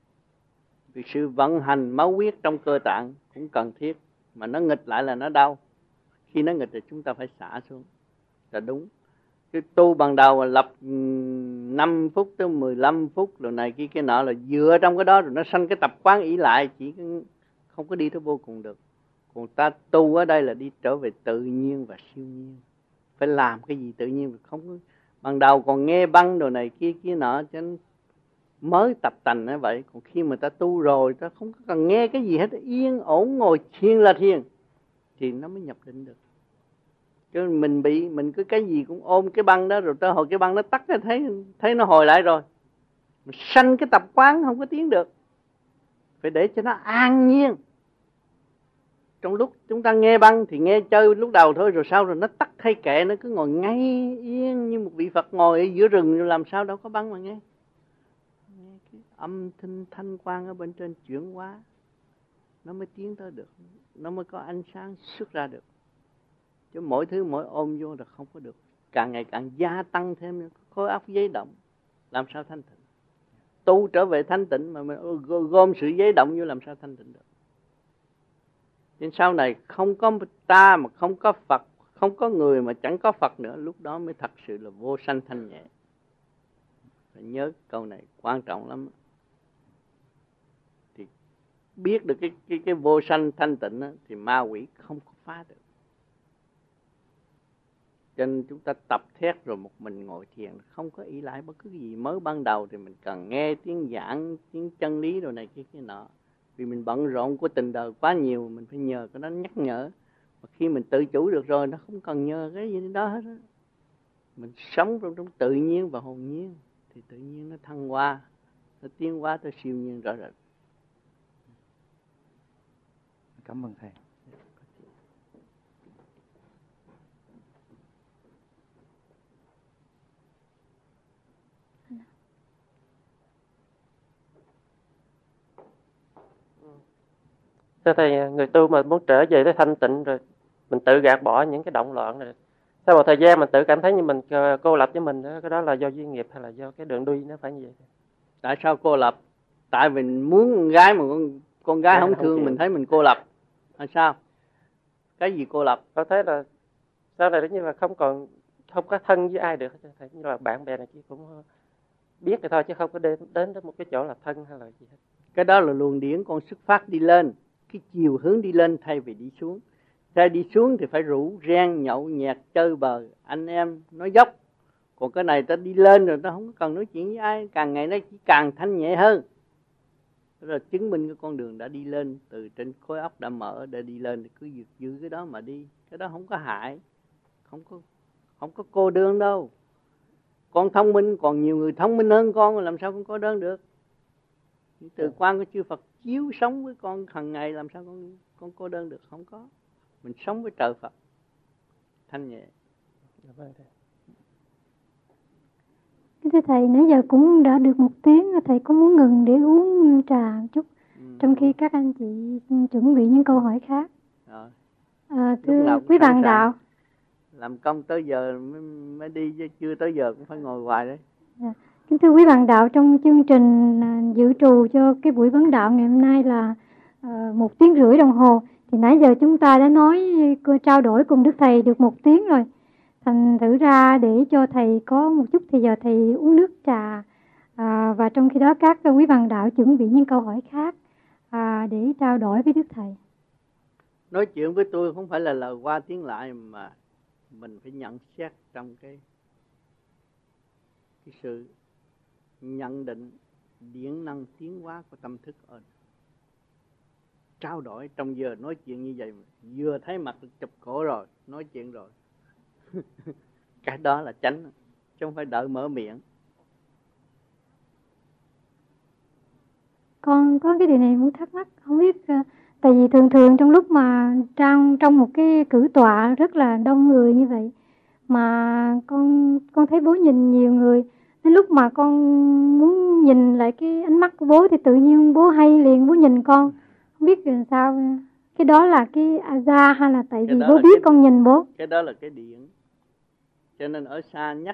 Vì sự vận hành máu huyết trong cơ tạng cũng cần thiết, mà nó nghịch lại là nó đau. Khi nó nghịch thì chúng ta phải xả xuống là đúng. Cái tu ban đầu lập năm phút tới mười lăm phút rồi này kia cái nọ là dựa trong cái đó, rồi nó sanh cái tập quán ỷ lại, chỉ không có đi tới vô cùng được. Còn ta tu ở đây là đi trở về tự nhiên và siêu nhiên. Phải làm cái gì tự nhiên, không có ban đầu còn nghe băng đồ này kia kia nọ cho mới tập tành như vậy. Còn khi mà ta tu rồi, ta không cần nghe cái gì hết, yên ổn ngồi thiền là thiền, thì nó mới nhập định được. Chứ mình bị mình cứ cái gì cũng ôm cái băng đó, rồi tới hồi cái băng nó tắt rồi thấy thấy nó hồi lại rồi, mình sanh cái tập quán không có tiến được. Phải để cho nó an nhiên. Trong lúc chúng ta nghe băng thì nghe chơi lúc đầu thôi, rồi sau rồi nó tắt hay kệ, nó cứ ngồi ngay yên như một vị Phật ngồi ở giữa rừng, rồi làm sao đâu có băng mà nghe. Nghe cái âm thanh thanh quang ở bên trên chuyển hóa, nó mới tiến tới được, nó mới có ánh sáng xuất ra được. Chứ mỗi thứ mỗi ôm vô là không có được. Càng ngày càng gia tăng thêm khối óc giấy động, làm sao thanh tịnh. Tu trở về thanh tịnh mà mình gom sự giấy động vô làm sao thanh tịnh được. Nên sau này không có ta mà không có Phật, không có người mà chẳng có Phật nữa, lúc đó mới thật sự là vô sanh thanh nhẹ. Phải nhớ câu này quan trọng lắm. Thì biết được cái cái cái vô sanh thanh tịnh đó, thì ma quỷ không có phá được. Cho nên chúng ta tập thét rồi một mình ngồi thiền, không có ý lại bất cứ gì. Mới ban đầu thì mình cần nghe tiếng giảng, tiếng chân lý rồi này kia kia nọ. Vì mình bận rộn của tình đời quá nhiều, mình phải nhờ cái đó nhắc nhở. Mà khi mình tự chủ được rồi, nó không cần nhờ cái gì đó hết đó. Mình sống trong, trong tự nhiên và hồn nhiên, thì tự nhiên nó thăng hoa, nó tiến hóa tới siêu nhiên rõ rệt. Cảm ơn thầy. Thưa thầy, người tu mà muốn trở về tới thanh tịnh rồi mình tự gạt bỏ những cái động loạn này, sau một thời gian mình tự cảm thấy như mình cô lập với mình, cái đó là do duyên nghiệp hay là do cái đường đi nó phải như vậy? Tại sao cô lập? Tại vì mình muốn con gái mà con, con gái không thương, mình thấy mình cô lập hay sao? Cái gì cô lập? Tôi thấy là sau này như là không còn không có thân với ai được, thầy, như là bạn bè này kia cũng biết rồi thôi, chứ không có đến đến một cái chỗ là thân hay là gì hết. Cái đó là luồng điển con xuất phát đi lên, cái chiều hướng đi lên thay vì đi xuống. Thay đi xuống thì phải rủ ren nhậu nhẹt chơi bời, anh em nói dốc. Còn cái này ta đi lên rồi ta không cần nói chuyện với ai, càng ngày nó chỉ càng thanh nhẹ hơn. Đó là chứng minh cái con đường đã đi lên, từ trên khối óc đã mở để đi lên, thì cứ giữ, giữ cái đó mà đi. Cái đó không có hại, không có không có cô đơn đâu. Con thông minh, còn nhiều người thông minh hơn con, làm sao con cô đơn được? Từ quan của chư Phật chiếu sống với con hàng ngày, làm sao con con cô đơn được? Không có. Mình sống với trời Phật thanh nhẹ. Thưa thầy, nãy giờ cũng đã được một tiếng, thầy có muốn ngừng để uống trà một chút, ừ. trong khi các anh chị chuẩn bị những câu hỏi khác. Rồi. À, thưa quý bạn đạo, làm công tới giờ mới, mới đi, chứ chưa tới giờ cũng phải ngồi hoài đấy. Dạ. Kính thưa quý bạn đạo, trong chương trình dự trù cho cái buổi vấn đạo ngày hôm nay là uh, một tiếng rưỡi đồng hồ, thì nãy giờ chúng ta đã nói trao đổi cùng Đức Thầy được một tiếng rồi. Thành thử ra để cho thầy có một chút thì giờ thầy uống nước trà, à, và trong khi đó các quý bạn đạo chuẩn bị những câu hỏi khác à, để trao đổi với Đức Thầy. Nói chuyện với tôi không phải là lời qua tiếng lại, mà mình phải nhận xét trong cái, cái sự nhận định điển năng tiến hóa của tâm thức ơn. Trao đổi trong giờ nói chuyện như vậy, vừa thấy mặt chụp cổ rồi, nói chuyện rồi. Cái đó là tránh, chứ không phải đợi mở miệng. Con có cái điều này muốn thắc mắc, không biết, tại vì thường thường trong lúc mà trong trong một cái cử tọa rất là đông người như vậy, mà con con thấy bố nhìn nhiều người, đến lúc mà con muốn nhìn lại cái ánh mắt của bố thì tự nhiên bố hay liền bố nhìn con, không biết làm sao. Cái đó là cái a-za hay là tại vì bố biết cái, con nhìn bố? Cái đó là cái điển. Cho nên ở xa nhắc.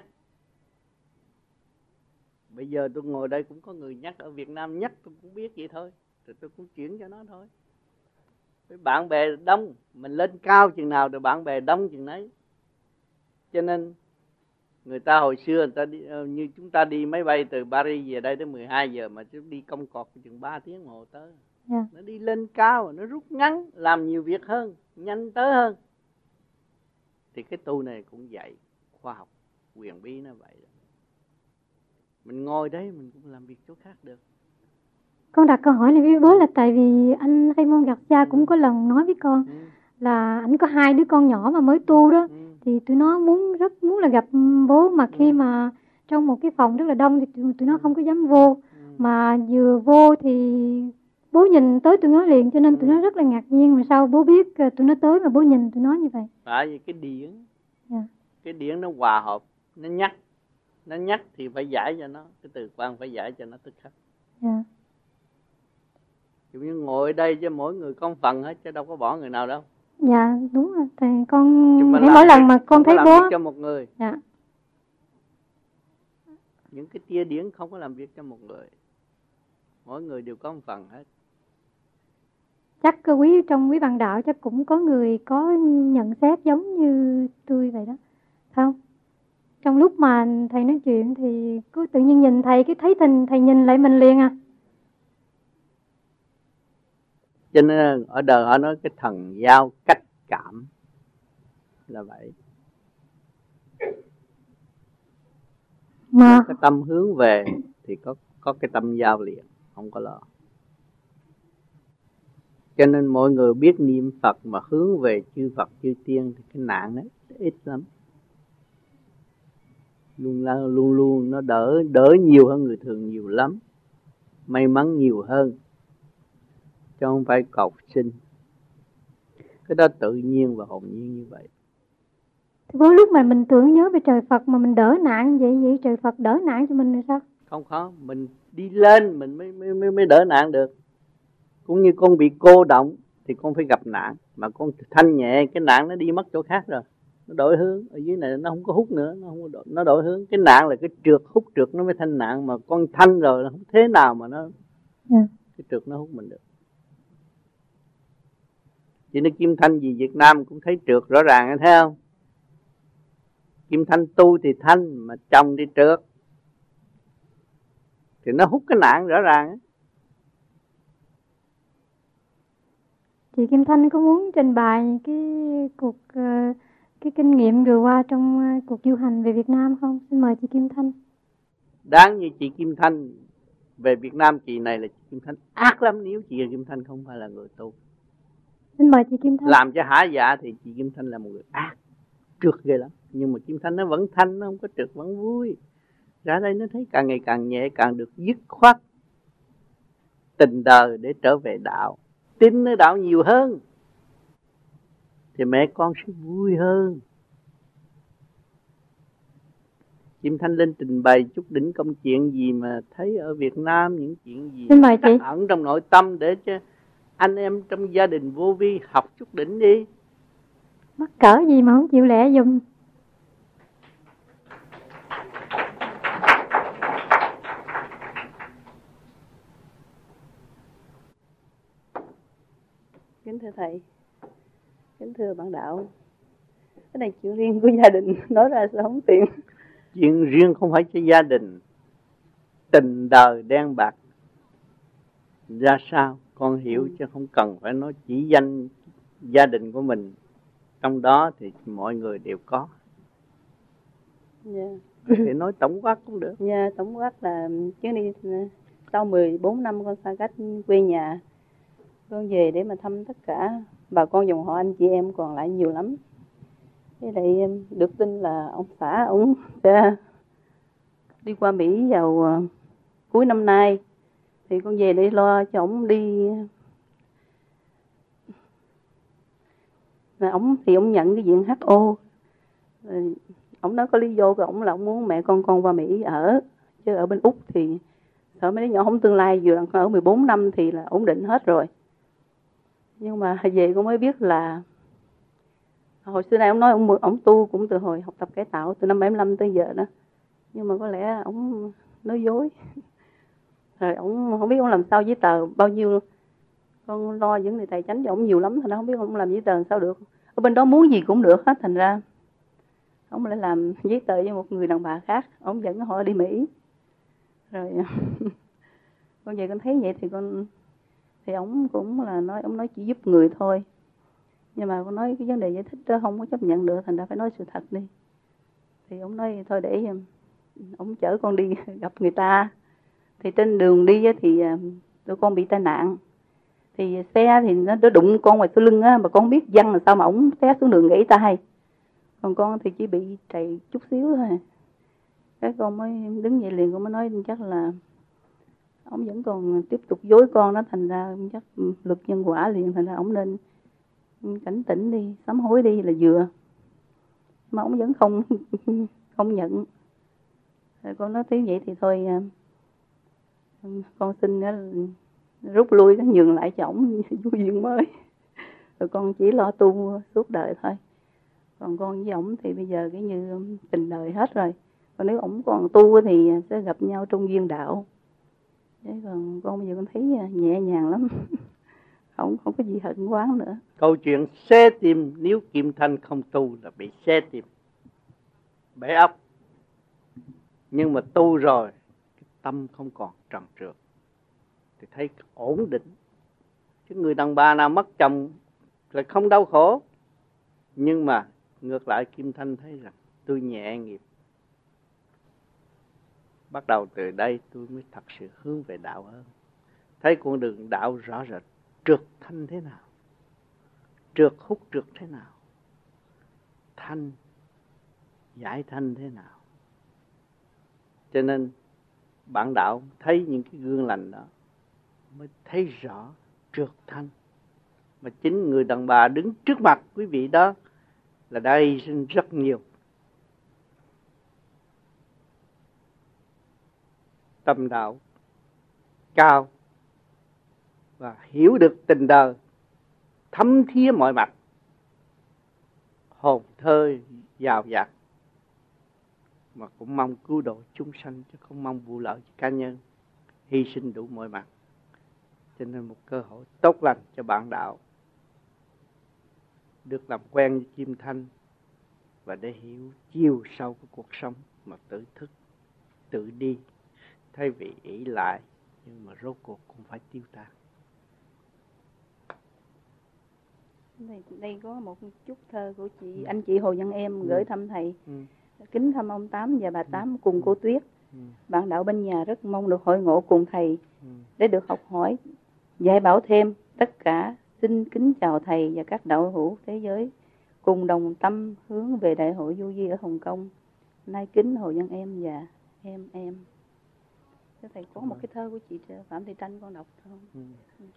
Bây giờ tôi ngồi đây cũng có người nhắc, ở Việt Nam nhắc tôi cũng biết vậy thôi, rồi tôi cũng chuyển cho nó thôi. Với bạn bè đông, mình lên cao chừng nào rồi bạn bè đông chừng nấy. Cho nên người ta hồi xưa người ta đi, như chúng ta đi máy bay từ Paris về đây tới mười hai giờ, mà chúng đi công cọt chừng ba tiếng đồng hồ tới. Yeah. Nó đi lên cao, nó rút ngắn, làm nhiều việc hơn, nhanh tới hơn. Thì cái tu này cũng vậy, khoa học quyền bí nó vậy. Mình ngồi đấy mình cũng làm việc chỗ khác được. Con đặt câu hỏi này với bố là tại vì anh Raymond Garcia cũng có lần nói với con, ừ. là anh có hai đứa con nhỏ mà mới tu đó, ừ. thì tụi nó muốn rất muốn là gặp bố, mà khi ừ. mà trong một cái phòng rất là đông thì tụi, tụi nó không có dám vô, ừ. mà vừa vô thì bố nhìn tới tụi nó liền, cho nên tụi nó rất là ngạc nhiên, mà sao bố biết tụi nó tới mà bố nhìn tụi nó như vậy? Tại vì cái điển, yeah. cái điển nó hòa hợp, nó nhắc, nó nhắc thì phải giải cho nó, cái từ quan phải giải cho nó tức khắc. Yeah. Giống như ngồi ở đây chứ mỗi người có phần hết, chứ đâu có bỏ người nào đâu. Dạ đúng rồi, thì con hãy mỗi lần mà con thấy bố cho một người. Dạ. Những cái tia điển không có làm việc cho một người, mỗi người đều có một phần hết. Chắc cơ quý trong quý bạn đạo chắc cũng có người có nhận xét giống như tôi vậy đó, không? Trong lúc mà thầy nói chuyện thì cứ tự nhiên nhìn thầy, cái thấy thầy, thầy nhìn lại mình liền à. Cho nên ở đời họ nói cái thần giao cách cảm là vậy. Mà cái tâm hướng về thì có có cái tâm giao liền, không có lo. Cho nên mọi người biết niệm Phật mà hướng về chư Phật chư tiên thì cái nạn đấy ít lắm. Luôn luôn luôn nó đỡ đỡ nhiều hơn người thường nhiều lắm, may mắn nhiều hơn, chứ không phải cầu sinh. Cái đó tự nhiên và hồn nhiên như vậy. Với lúc mà mình tưởng nhớ về trời Phật mà mình đỡ nạn vậy, vậy trời Phật đỡ nạn cho mình là sao? Không khó, mình đi lên mình mới mới mới đỡ nạn được. Cũng như con bị cô động thì con phải gặp nạn, mà con thanh nhẹ cái nạn nó đi mất chỗ khác rồi, nó đổi hướng. Ở dưới này nó không có hút nữa, nó không có đổi, nó đổi hướng. Cái nạn là cái trượt hút trượt nó mới thanh nạn, mà con thanh rồi nó không thế nào mà nó yeah. cái trượt nó hút mình được. Chỉ nó Kim Thanh gì Việt Nam cũng thấy trượt rõ ràng, thấy không? Kim Thanh tu thì thanh, mà chồng đi trượt thì nó hút cái nạn rõ ràng. Chị Kim Thanh có muốn trình bày cái cuộc cái kinh nghiệm vừa qua trong cuộc du hành về Việt Nam không? Xin mời chị Kim Thanh. Đáng như chị Kim Thanh về Việt Nam kỳ này là chị Kim Thanh ác lắm, nếu chị Kim Thanh không phải là người tu. Xin mời chị Kim Thanh. Làm cho hả dạ thì chị Kim Thanh là một người ác, trượt ghê lắm. Nhưng mà Kim Thanh nó vẫn thanh, nó không có trượt, vẫn vui. Ra đây nó thấy càng ngày càng nhẹ, càng được dứt khoát tình đời để trở về đạo. Tin nơi đạo nhiều hơn thì mẹ con sẽ vui hơn. Kim Thanh lên trình bày chút đỉnh công chuyện gì mà thấy ở Việt Nam, những chuyện gì ẩn trong nội tâm để cho anh em trong gia đình vô vi học chút đỉnh đi. Mắc cỡ gì mà không chịu lẽ dùng. Kính thưa thầy, kính thưa bạn đạo, cái này chuyện riêng của gia đình, nói ra sao không tiện. Chuyện riêng không phải cho gia đình. Tình đời đen bạc ra sao con hiểu, ừ. chứ không cần phải nói chỉ danh gia đình của mình. Trong đó thì mọi người đều có. Yeah. Thì nói tổng quát cũng được. Dạ, yeah, tổng quát là chuyến đi sau mười bốn năm con xa cách quê nhà, con về để mà thăm tất cả bà con dòng họ anh chị em còn lại nhiều lắm. Thế lại được tin là ông xã ông sẽ đi qua Mỹ vào uh, cuối năm nay, thì con về để lo cho ông đi. Mà ông thì ông nhận cái viện hát o. Rồi, ông nói có lý do của ông là ông muốn mẹ con con qua Mỹ ở, chứ ở bên Úc thì sợ mấy đứa nhỏ không tương lai, vừa ở mười bốn năm thì là ổn định hết rồi. Nhưng mà về con mới biết là hồi xưa nay ông nói ông ông tu cũng từ hồi học tập cải tạo từ năm bảy mươi lăm tới giờ đó, nhưng mà có lẽ ông nói dối. Rồi ông không biết ông làm sao giấy tờ bao nhiêu, con lo vấn đề tài chính cho ông nhiều lắm, thành ra không biết ông làm giấy tờ sao được. Ở bên đó muốn gì cũng được hết, thành ra ông lại làm giấy tờ với một người đàn bà khác, ông dẫn họ đi Mỹ. Rồi con về con thấy vậy thì con thì ông cũng là nói, ông nói chỉ giúp người thôi, nhưng mà con nói cái vấn đề giải thích đó không có chấp nhận được, thành ra phải nói sự thật đi. Thì ông nói thôi để ông chở con đi gặp người ta. Thì trên đường đi thì tụi con bị tai nạn, thì xe thì nó đụng con ngoài sau lưng á, mà con biết văng là sao mà ổng té xuống đường gãy tay, còn con thì chỉ bị trầy chút xíu thôi. Cái con mới đứng dậy liền, con mới nói chắc là ông vẫn còn tiếp tục dối con đó, thành ra chắc luật nhân quả liền, thành ra ông nên cảnh tỉnh đi, sám hối đi là vừa. Mà ông vẫn không không nhận. Rồi con nói thế vậy thì thôi, con xin rút lui, nhường lại cho ổng vô duyên mới. Rồi con chỉ lo tu suốt đời thôi. Còn con với ổng thì bây giờ cái như tình đời hết rồi. Còn nếu ổng còn tu thì sẽ gặp nhau trong duyên đạo. Chứ còn con bây giờ con thấy nhẹ nhàng lắm. Không không có gì hận quán nữa. Câu chuyện xé tim, nếu Kim Thanh không tu là bị xé tim, bể óc. Nhưng mà tu rồi, cái tâm không còn trần trượt thì thấy ổn định. Chứ người đàn bà nào mất chồng là không đau khổ. Nhưng mà ngược lại Kim Thanh thấy rằng tôi nhẹ nghiệp. Bắt đầu từ đây tôi mới thật sự hướng về đạo hơn. Thấy con đường đạo rõ rệt, trượt thanh thế nào, trượt hút trượt thế nào, thanh giải thanh thế nào. Cho nên bạn đạo thấy những cái gương lành đó mới thấy rõ trượt thanh. Mà chính người đàn bà đứng trước mặt quý vị đó là đã hy sinh rất nhiều. Tâm đạo cao và hiểu được tình đời, thấm thía mọi mặt, hồn thơ giàu dạt, mà cũng mong cứu độ chúng sanh chứ không mong vụ lợi cho cá nhân, hy sinh đủ mọi mặt. Cho nên một cơ hội tốt lành cho bạn đạo được làm quen với Kim Thanh, và để hiểu chiều sâu của cuộc sống mà tự thức, tự đi, thay vì ỷ lại, nhưng mà rốt cuộc cũng phải tiêu tan. Đây, đây có một chút thơ của chị, anh chị Hồ Văn Em ừ. gửi thăm thầy. Ừ. Kính thăm ông Tám và bà Tám cùng cô Tuyết. Ừ. Bạn đạo bên nhà rất mong được hội ngộ cùng thầy ừ. để được học hỏi, dạy bảo thêm. Tất cả xin kính chào thầy và các đạo hữu thế giới cùng đồng tâm hướng về Đại hội Vô Vi ở Hồng Kông. Nay kính Hồ Văn Em và em em. Thế thầy có một cái thơ của chị Phạm Thị Tranh con đọc không? Ừ. Ừ.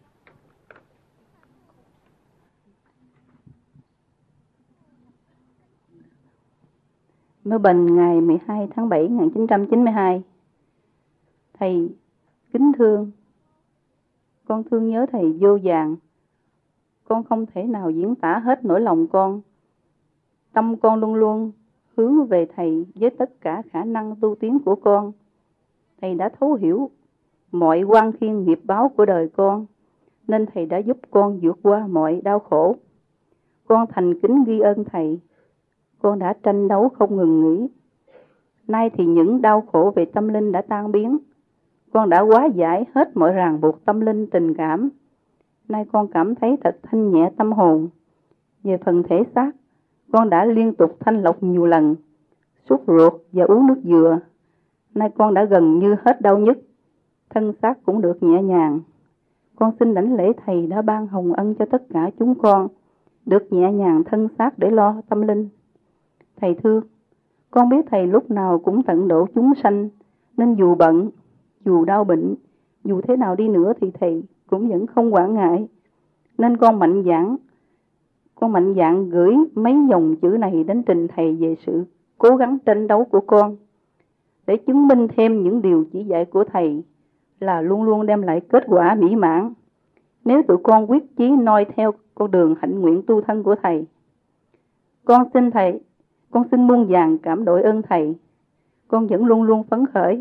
Melbourne ngày mười hai tháng bảy năm một nghìn chín trăm chín mươi hai. Thầy kính thương, con thương nhớ thầy vô vàn. Con không thể nào diễn tả hết nỗi lòng con. Tâm con luôn luôn hướng về thầy với tất cả khả năng tu tiến của con. Thầy đã thấu hiểu mọi oan khiên nghiệp báo của đời con, nên thầy đã giúp con vượt qua mọi đau khổ. Con thành kính ghi ơn thầy. Con đã tranh đấu không ngừng nghỉ. Nay thì những đau khổ về tâm linh đã tan biến. Con đã hóa giải hết mọi ràng buộc tâm linh tình cảm. Nay con cảm thấy thật thanh nhẹ tâm hồn. Về phần thể xác, con đã liên tục thanh lọc nhiều lần, sút ruột và uống nước dừa. Nay con đã gần như hết đau nhức, thân xác cũng được nhẹ nhàng. Con xin đảnh lễ thầy đã ban hồng ân cho tất cả chúng con, được nhẹ nhàng thân xác để lo tâm linh. Thầy thương, con biết thầy lúc nào cũng tận độ chúng sanh, nên dù bận, dù đau bệnh, dù thế nào đi nữa thì thầy cũng vẫn không quản ngại. Nên con mạnh dạn, con mạnh dạn gửi mấy dòng chữ này đến trình thầy về sự cố gắng tranh đấu của con, để chứng minh thêm những điều chỉ dạy của thầy là luôn luôn đem lại kết quả mỹ mãn, nếu tụi con quyết chí noi theo con đường hạnh nguyện tu thân của thầy. Con xin thầy, con xin muôn vàn cảm đội ơn thầy. Con vẫn luôn luôn phấn khởi.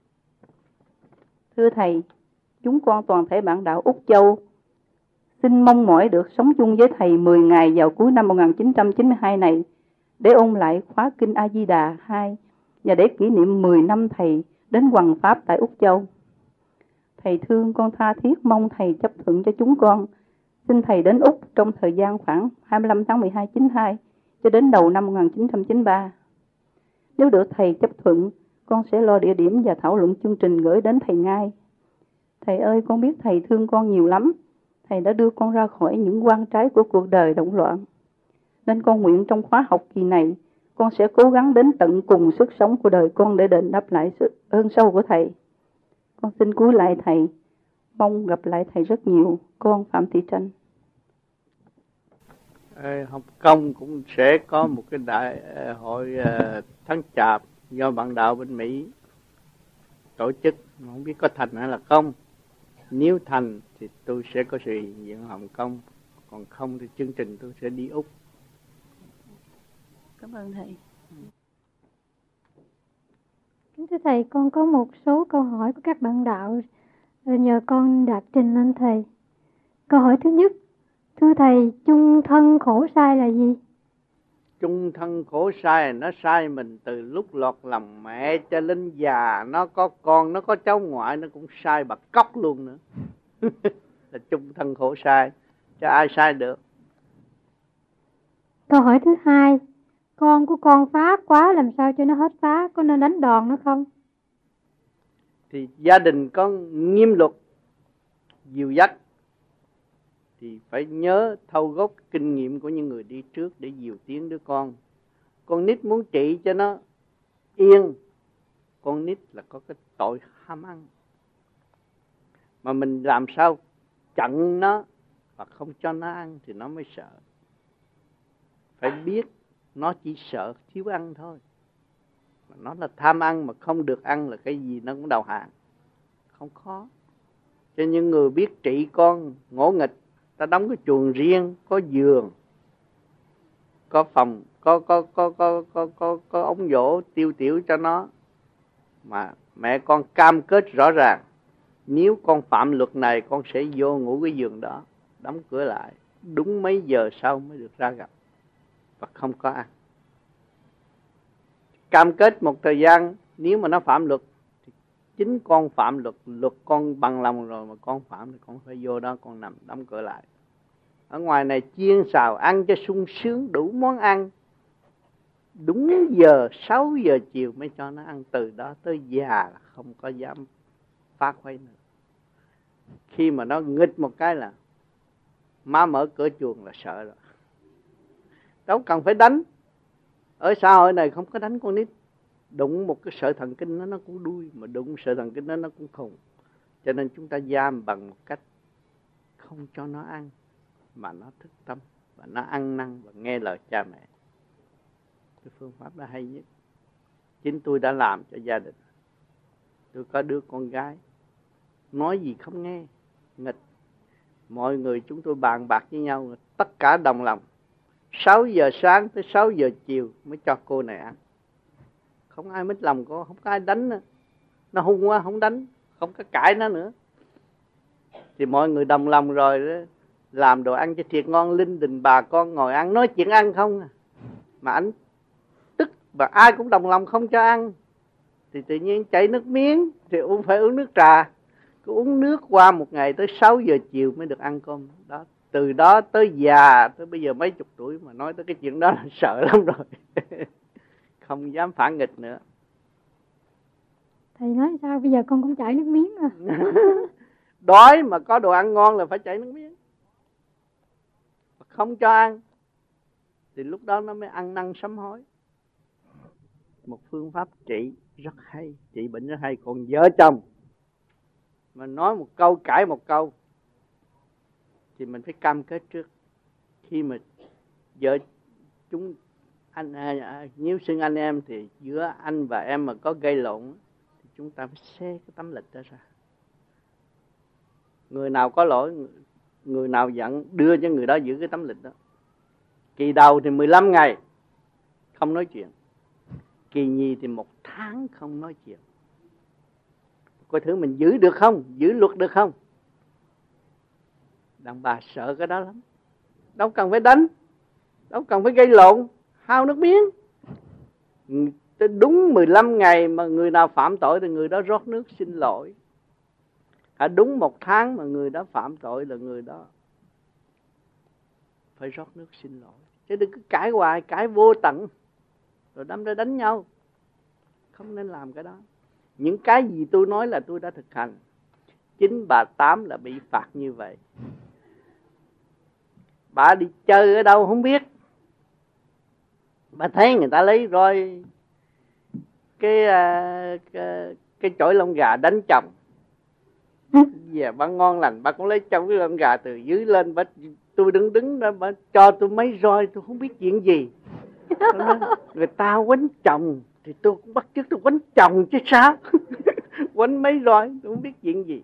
Thưa thầy, chúng con toàn thể bạn đạo Úc Châu xin mong mỏi được sống chung với thầy mười ngày vào cuối năm một nghìn chín trăm chín mươi hai này, để ôn lại khóa kinh A Di Đà hai và để kỷ niệm mười năm thầy đến hoằng pháp tại Úc Châu. Thầy thương, con tha thiết mong thầy chấp thuận cho chúng con xin thầy đến Úc trong thời gian khoảng hai mươi lăm tháng mười hai chín mươi hai cho đến đầu năm một nghìn chín trăm chín mươi ba. Nếu được thầy chấp thuận, con sẽ lo địa điểm và thảo luận chương trình gửi đến thầy ngay. Thầy ơi, con biết thầy thương con nhiều lắm. Thầy đã đưa con ra khỏi những quan trái của cuộc đời động loạn. Nên con nguyện trong khóa học kỳ này, con sẽ cố gắng đến tận cùng sức sống của đời con để đền đáp lại sự ơn sâu của thầy. Con xin cúi lại thầy, mong gặp lại thầy rất nhiều. Con Phạm Thị Tranh. Hồng Kông cũng sẽ có một cái đại hội tháng Chạp do bạn đạo bên Mỹ tổ chức, không biết có thành hay là không. Nếu thành thì tôi sẽ có sự hiện diện ở Hồng Kông, còn không thì chương trình tôi sẽ đi Úc. Cảm ơn thầy. Kính thưa thầy, con có một số câu hỏi của các bạn đạo nhờ con đạt trình lên thầy. Câu hỏi thứ nhất, thưa thầy, chung thân khổ sai là gì? Chung thân khổ sai, nó sai mình từ lúc lọt lòng mẹ cho đến già. Nó có con, nó có cháu ngoại, nó cũng sai bật cóc luôn nữa. Là chung thân khổ sai, chứ ai sai được. Câu hỏi thứ hai, con của con phá quá, làm sao cho nó hết phá? Có nên đánh đòn nó không? Thì gia đình có nghiêm luật dìu dắt, thì phải nhớ thâu góp kinh nghiệm của những người đi trước để dìu tiến đứa con. Con nít muốn trị cho nó yên, con nít là có cái tội ham ăn, mà mình làm sao chặn nó và không cho nó ăn thì nó mới sợ. Phải biết nó chỉ sợ thiếu ăn thôi. Mà nó là tham ăn mà không được ăn là cái gì nó cũng đầu hàng, không khó. Cho những người biết trị con ngỗ nghịch, ta đóng cái chuồng riêng, có giường, có phòng, có có có có có có, có ống dỗ tiêu tiểu cho nó. Mà mẹ con cam kết rõ ràng, nếu con phạm luật này con sẽ vô ngủ cái giường đó, đóng cửa lại, đúng mấy giờ sau mới được ra gặp, và không có ăn. cam kết một thời gian, nếu mà nó phạm luật thì chính con phạm luật, luật con bằng lòng rồi mà con phạm thì con phải vô đó con nằm đóng cửa lại. Ở ngoài này chiên xào ăn cho sung sướng, đủ món ăn, đúng giờ sáu giờ chiều mới cho nó ăn, từ đó tới già là không có dám phát khuấy nữa. Khi mà nó nghịch một cái là má mở cửa chuồng là sợ rồi. Đâu cần phải đánh. Ở xã hội này không có đánh con nít. Đụng một cái sợi thần kinh nó nó cũng đuôi, mà đụng sợi thần kinh nó nó cũng khùng. Cho nên chúng ta giam bằng một cách không cho nó ăn, mà nó thức tâm và nó ăn năn và nghe lời cha mẹ. Cái phương pháp đó hay nhất. Chính tôi đã làm cho gia đình. Tôi có đứa con gái nói gì không nghe, nghịch. Mọi người chúng tôi bàn bạc với nhau, tất cả đồng lòng. Sáu giờ sáng tới sáu giờ chiều mới cho cô này ăn. Không ai mít lòng cô, không có ai đánh nữa. Nó hung quá không đánh, không có cãi nó nữa. Thì mọi người đồng lòng rồi đó, làm đồ ăn cho thiệt ngon, linh đình bà con ngồi ăn, nói chuyện ăn không à. Mà anh tức và ai cũng đồng lòng không cho ăn, thì tự nhiên chảy nước miếng, thì uống phải uống nước trà. Cứ uống nước qua một ngày tới sáu giờ chiều mới được ăn cơm đó. Từ đó tới già, tới bây giờ mấy chục tuổi mà nói tới cái chuyện đó là sợ lắm rồi. Không dám phản nghịch nữa. Thầy nói sao bây giờ con cũng chảy nước miếng à. Đói mà có đồ ăn ngon là phải chảy nước miếng. Không cho ăn thì lúc đó nó mới ăn năn sám hối. Một phương pháp trị rất hay, trị bệnh rất hay. Còn vợ chồng mà nói một câu cãi một câu thì mình phải cam kết trước. Khi mà vợ chúng anh à, nếu xưng anh em thì giữa anh và em mà có gây lộn thì chúng ta phải xé cái tấm lịch đó ra. Người nào có lỗi, người nào giận đưa cho người đó giữ cái tấm lịch đó. Kỳ đầu thì mười lăm ngày không nói chuyện, kỳ nhì thì một tháng không nói chuyện. Coi thử mình giữ được không, giữ luật được không. Đàn bà sợ cái đó lắm. Đâu cần phải đánh, đâu cần phải gây lộn, hao nước miếng. Tới đúng mười lăm ngày mà người nào phạm tội thì người đó rót nước xin lỗi. À, đúng một tháng mà người đó phạm tội là người đó phải rót nước xin lỗi. Chứ đừng cứ cãi hoài, cãi vô tận rồi đâm ra đánh nhau. Không nên làm cái đó. Những cái gì tôi nói là tôi đã thực hành. Chính bà Tám là bị phạt như vậy. Bà đi chơi ở đâu không biết, bà thấy người ta lấy roi cái cái, cái chổi lông gà đánh chồng. Dạ, bà ngon lành, bà cũng lấy trong cái lông gà từ dưới lên. Bà, tôi đứng đứng đó, bà cho tôi mấy roi, tôi không biết chuyện gì. Nói, người ta quánh chồng thì tôi cũng bắt chước tôi quánh chồng chứ sao. Quánh mấy roi, tôi không biết chuyện gì.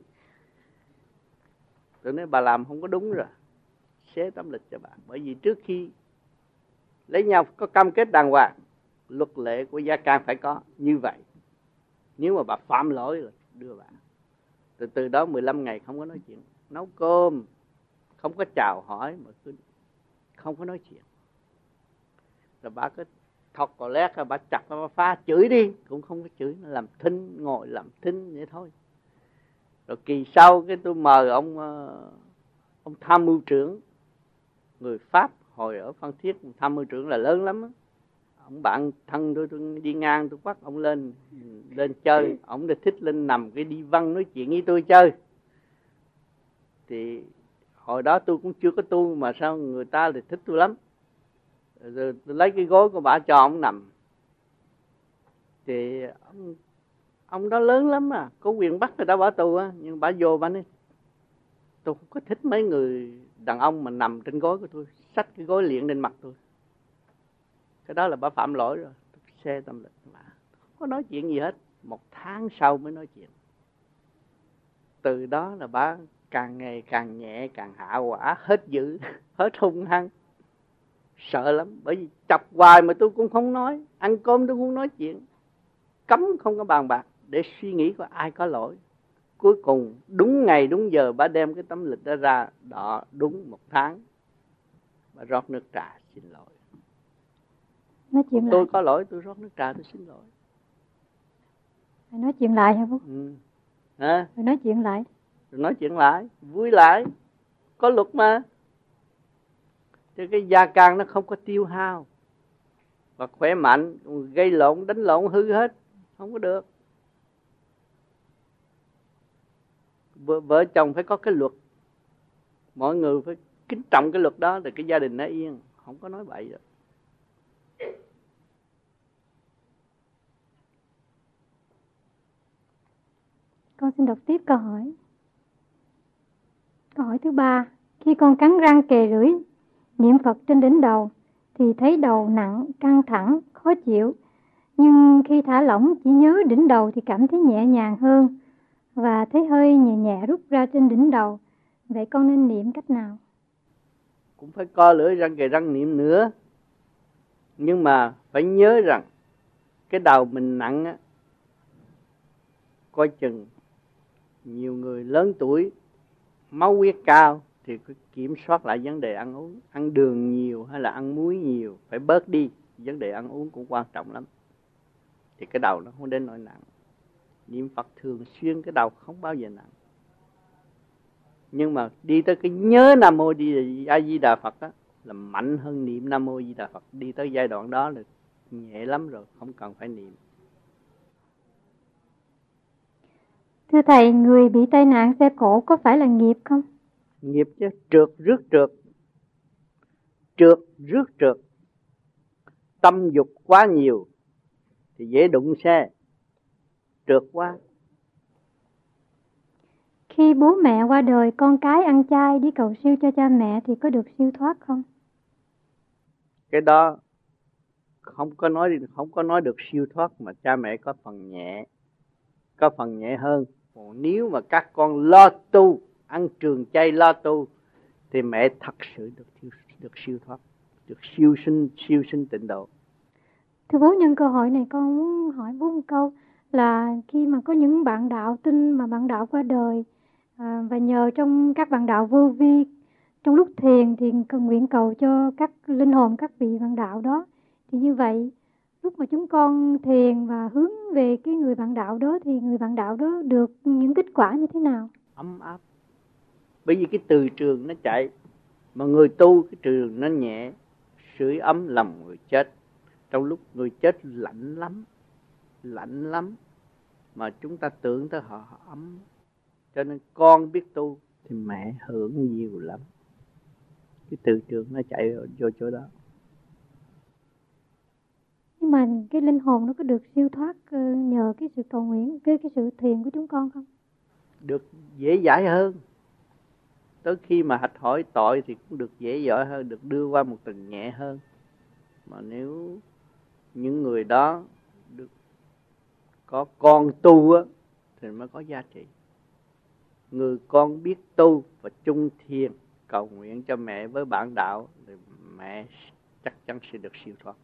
Tôi nói bà làm không có đúng rồi, xé tấm lịch cho bà. Bởi vì trước khi lấy nhau có cam kết đàng hoàng, luật lệ của gia can phải có như vậy. Nếu mà bà phạm lỗi là đưa bà. Từ từ đó mười lăm ngày không có nói chuyện. Nấu cơm không có chào hỏi mà cứ không có nói chuyện. Rồi bà cứ thọc cò lét, bà chặt bà phá chửi đi, cũng không có chửi, nó làm thinh, ngồi làm thinh vậy thôi. Rồi kỳ sau cái tôi mời ông ông tham mưu trưởng người Pháp, hồi ở Phan Thiết, tham mưu trưởng là lớn lắm á. Ông bạn thân tôi, tôi đi ngang tôi bắt ông lên lên chơi. Ông đã thích lên nằm cái đi văn nói chuyện với tôi chơi. Thì hồi đó tôi cũng chưa có tu mà sao người ta thì thích tôi lắm. Rồi tôi lấy cái gối của bà cho ông nằm. Thì ông, ông đó lớn lắm à, có quyền bắt người ta bỏ tù á. Nhưng bà vô bà nói tôi không có thích mấy người đàn ông mà nằm trên gối của tôi, xách cái gối liệng lên mặt tôi. Cái đó là bà phạm lỗi rồi. Tôi xe tâm lịch bà. Không có nói chuyện gì hết. Một tháng sau mới nói chuyện. Từ đó là bà càng ngày càng nhẹ, càng hạ quả, hết dữ, hết hung hăng. Sợ lắm. Bởi vì chọc hoài mà tôi cũng không nói. Ăn cơm tôi không nói chuyện. Cấm không có bàn bạc để suy nghĩ coi ai có lỗi. Cuối cùng đúng ngày đúng giờ bà đem cái tấm lịch đó ra. Đó đúng một tháng. Bà rót nước trà xin lỗi. Nói chuyện tôi lại. có lỗi tôi rót nước trà tôi xin lỗi. Phải nói chuyện lại hả bố? Ừ. Hả? Phải nói chuyện lại. Rồi nói chuyện lại, vui lại. Có luật mà. Chứ cái gia can nó không có tiêu hao và khỏe mạnh, gây lộn, đánh lộn hư hết, không có được. Vợ, vợ chồng phải có cái luật, mọi người phải kính trọng cái luật đó, thì cái gia đình nó yên, không có nói bậy được. Con xin đọc tiếp câu hỏi. Câu hỏi thứ ba. Khi con cắn răng kề lưỡi, niệm Phật trên đỉnh đầu, thì thấy đầu nặng, căng thẳng, khó chịu. Nhưng khi thả lỏng chỉ nhớ đỉnh đầu thì cảm thấy nhẹ nhàng hơn, và thấy hơi nhẹ nhẹ rút ra trên đỉnh đầu. Vậy con nên niệm cách nào? Cũng phải co lưỡi răng kề răng niệm nữa. Nhưng mà phải nhớ rằng cái đầu mình nặng á, coi chừng nhiều người lớn tuổi, máu huyết cao thì phải kiểm soát lại vấn đề ăn uống. Ăn đường nhiều hay là ăn muối nhiều phải bớt đi. Vấn đề ăn uống cũng quan trọng lắm. Thì cái đầu nó không đến nỗi nặng. Niệm Phật thường xuyên cái đầu không bao giờ nặng. Nhưng mà đi tới cái nhớ Nam Mô A Di Đà Phật á, là mạnh hơn niệm Nam Mô A Di Đà Phật. Đi tới giai đoạn đó là nhẹ lắm rồi, không cần phải niệm. Thưa Thầy, người bị tai nạn xe cộ có phải là nghiệp không? Nghiệp chứ, trượt rước trượt. Trượt rước trượt. Tâm dục quá nhiều thì dễ đụng xe, trượt quá. Khi bố mẹ qua đời, con cái ăn chay đi cầu siêu cho cha mẹ thì có được siêu thoát không? Cái đó không có nói không có nói được siêu thoát, mà cha mẹ có phần nhẹ, có phần nhẹ hơn. Còn nếu mà các con lo tu, ăn trường chay lo tu, thì mẹ thật sự được được siêu thoát, được siêu sinh siêu sinh tịnh độ. Thưa bố, nhân cơ hội này con muốn hỏi bố một câu là khi mà có những bạn đạo tin mà bạn đạo qua đời, à, và nhờ trong các bạn đạo vô vi trong lúc thiền thì cầu nguyện cầu cho các linh hồn các vị bạn đạo đó, thì như vậy lúc mà chúng con thiền và hướng về cái người bạn đạo đó thì người bạn đạo đó được những kết quả như thế nào? Ấm áp. Bởi vì cái từ trường nó chạy, mà người tu cái trường nó nhẹ, sưởi ấm lòng người chết. Trong lúc người chết lạnh lắm, lạnh lắm, mà chúng ta tưởng tới họ, họ ấm. Cho nên con biết tu thì mẹ hưởng nhiều lắm. Cái từ trường nó chạy vô chỗ đó. Nhưng mà cái linh hồn nó có được siêu thoát nhờ cái sự cầu nguyện, cái, cái sự thiền của chúng con không? Được dễ dãi hơn. Tới khi mà hạch hỏi tội thì cũng được dễ dãi hơn, được đưa qua một tầng nhẹ hơn. Mà nếu những người đó được có con tu á, thì mới có giá trị. Người con biết tu và chung thiền, cầu nguyện cho mẹ với bạn đạo, thì mẹ chắc chắn sẽ được siêu thoát.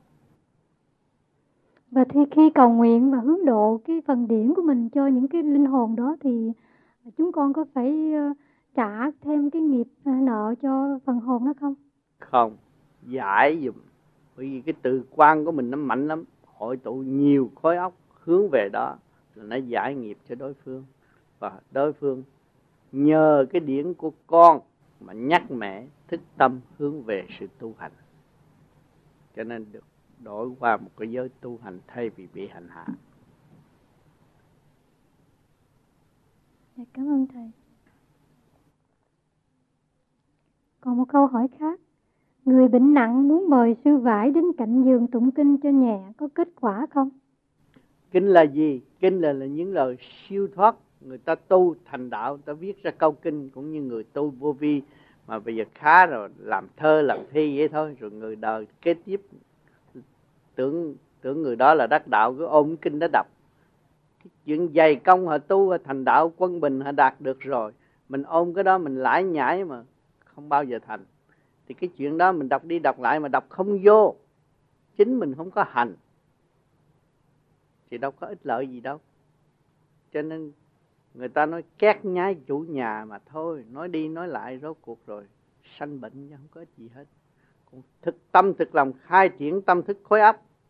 Và thì khi cầu nguyện và hướng độ cái phần điển của mình cho những cái linh hồn đó thì chúng con có phải trả thêm cái nghiệp nợ cho phần hồn đó không? Không, giải dùm. Bởi vì cái từ quan của mình nó mạnh lắm, hội tụ nhiều khối óc hướng về đó là nó giải nghiệp cho đối phương. Và đối phương nhờ cái điển của con mà nhắc mẹ thức tâm hướng về sự tu hành, cho nên được đổi qua một cái giới tu hành thay vì bị hành hạ. Cảm ơn Thầy. Còn một câu hỏi khác. Người bệnh nặng muốn mời sư vải đến cạnh giường tụng kinh cho nhẹ, có kết quả không? Kinh là gì? Kinh là, là những lời siêu thoát. Người ta tu thành đạo, người ta viết ra câu kinh, cũng như người tu vô vi mà bây giờ khá rồi, làm thơ làm thi vậy thôi. Rồi người đời kế tiếp tưởng tưởng người đó là đắc đạo, cứ ôm kinh đó đọc. Cái chuyện dày công họ tu thành đạo quân bình họ đạt được rồi, mình ôm cái đó mình lải nhải mà không bao giờ thành. Thì cái chuyện đó mình đọc đi đọc lại mà đọc không vô, chính mình không có hành thì đâu có ích lợi gì đâu. Cho nên người ta nói két nhái chủ nhà mà thôi, nói đi nói lại rốt cuộc rồi sanh bệnh chứ không có ích gì hết. Còn thực tâm thực lòng khai triển tâm thức khối óc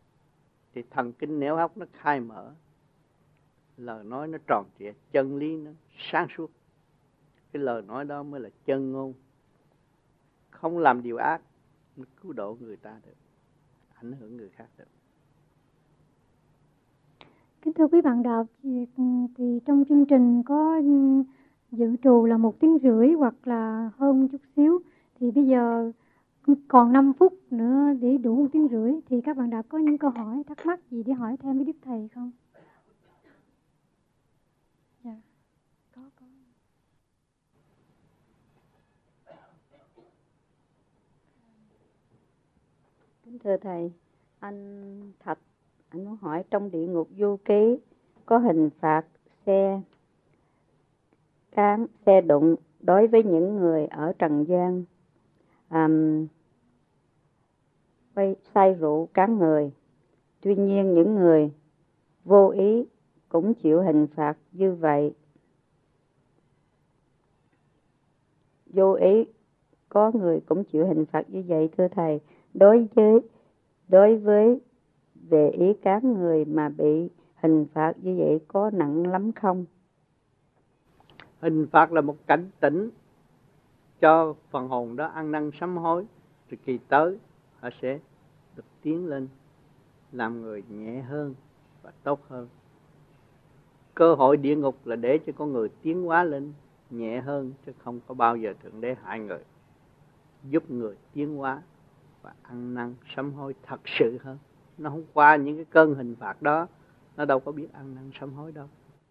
thì thần kinh não óc nó khai mở, lời nói nó tròn trịa, chân lý nó sáng suốt. Cái lời nói đó mới là chân ngôn, không làm điều ác, nó cứu độ người ta được, ảnh hưởng người khác được. Kính thưa quý bạn đạo, thì, thì trong chương trình có dự trù là một tiếng rưỡi hoặc là hơn chút xíu, thì bây giờ còn năm phút nữa để đủ một tiếng rưỡi, thì các bạn đạo có những câu hỏi thắc mắc gì để hỏi thêm với Đức Thầy không? Dạ, có có. Kính thưa Thầy, anh Thạch, anh muốn hỏi trong địa ngục du ký có hình phạt xe cán, xe đụng đối với những người ở trần gian um, say rượu cán người. Tuy nhiên những người vô ý cũng chịu hình phạt như vậy. Vô ý có người cũng chịu hình phạt như vậy, thưa Thầy. Đối với đối với về ý cán người mà bị hình phạt như vậy có nặng lắm không? Hình phạt là một cảnh tỉnh cho phần hồn đó ăn năn sám hối, rồi kỳ tới họ sẽ được tiến lên làm người nhẹ hơn và tốt hơn. Cơ hội địa ngục là để cho con người tiến hóa lên nhẹ hơn, chứ không có bao giờ Thượng Đế hại người, giúp người tiến hóa và ăn năn sám hối thật sự hơn. Nó không qua những cái cơn hình phạt đó, nó đâu có biết ăn năn sám hối đâu.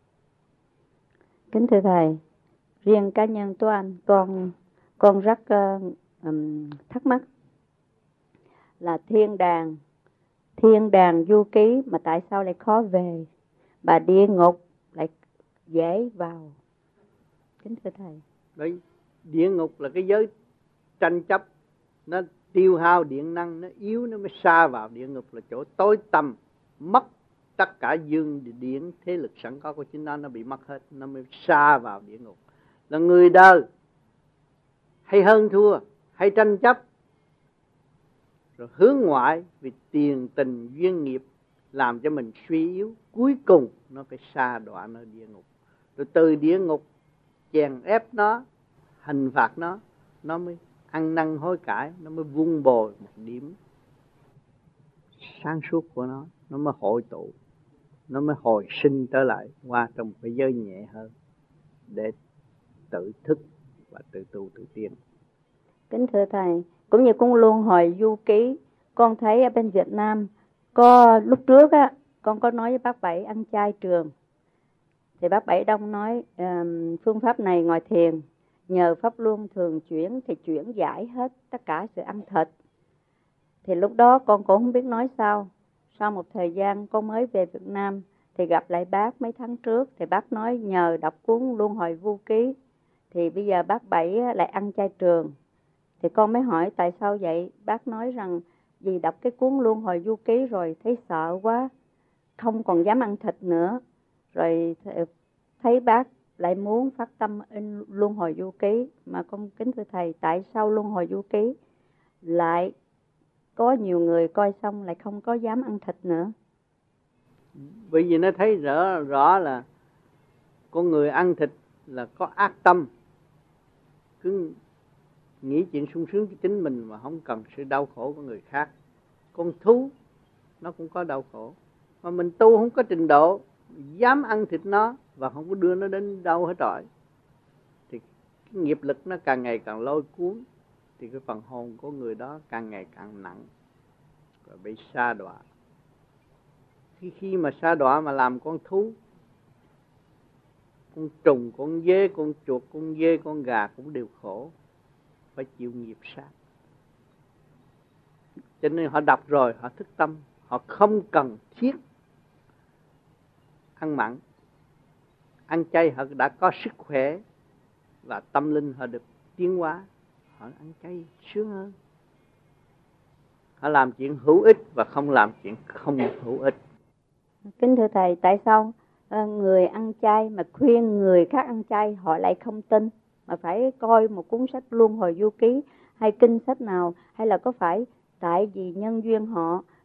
Kính thưa Thầy, riêng cá nhân tôi anh, con con rất uh, um, thắc mắc là thiên đàng, thiên đàng du ký mà tại sao lại khó về, và địa ngục lại dễ vào? Kính thưa Thầy. Đấy, địa ngục là cái giới tranh chấp, nó tiêu hao điện năng, nó yếu, nó mới xa vào. Địa ngục là chỗ tối tăm, mất tất cả dương điển thế lực sẵn có của chính nó, nó bị mất hết, nó mới xa vào địa ngục. Là người đời hay hơn thua, hay tranh chấp, rồi hướng ngoại vì tiền tình duyên nghiệp làm cho mình suy yếu, cuối cùng nó phải sa đọa nơi địa ngục. Rồi từ địa ngục chèn ép nó, hình phạt nó, nó mới ăn năn hối cải, nó mới vun bồi một điểm sáng suốt của nó, nó mới hội tụ, nó mới hồi sinh trở lại qua trong một cái giới nhẹ hơn để tự thức và tự tu tự tiến. Kính thưa Thầy, cũng như con luân hồi du ký, con thấy ở bên Việt Nam có lúc trước á, con có nói với bác Bảy ăn chay trường, thì bác Bảy Đông nói um, phương pháp này ngồi thiền nhờ pháp luân thường chuyển thì chuyển giải hết tất cả sự ăn thịt. Thì lúc đó con cũng không biết nói sao. Sau một thời gian con mới về Việt Nam thì gặp lại bác mấy tháng trước, thì bác nói nhờ đọc cuốn luân hồi du ký thì bây giờ bác Bảy lại ăn chay trường. Thì con mới hỏi tại sao vậy? Bác nói rằng vì đọc cái cuốn luân hồi du ký rồi thấy sợ quá, không còn dám ăn thịt nữa. Rồi thấy bác lại muốn phát tâm in luân hồi du ký. Mà con kính thưa Thầy, tại sao luân hồi du ký lại có nhiều người coi xong lại không có dám ăn thịt nữa? Bởi vì nó thấy rõ rõ là con người ăn thịt là có ác tâm, cứ nghĩ chuyện sung sướng cho chính mình mà không cần sự đau khổ của người khác. Con thú nó cũng có đau khổ, mà mình tu không có trình độ dám ăn thịt nó và không có đưa nó đến đâu hết rồi, thì cái nghiệp lực nó càng ngày càng lôi cuốn, thì cái phần hồn của người đó càng ngày càng nặng và bị sa đọa. Khi khi mà sa đọa mà làm con thú, con trùng, con dế, con chuột, con dê, con gà cũng đều khổ, phải chịu nghiệp sát. Cho nên họ đọc rồi, họ thức tâm, họ không cần thiết ăn mặn, ăn chay, họ đã có sức khỏe và tâm linh họ được tiến hóa, họ ăn chay sướng hơn. Họ làm chuyện hữu ích và không làm chuyện không hữu ích. Kính thưa Thầy, tại sao người ăn chay mà khuyên người khác ăn chay họ lại không tin, mà phải coi một cuốn sách luân hồi du ký hay kinh sách nào, hay là có phải tại vì nhân duyên họ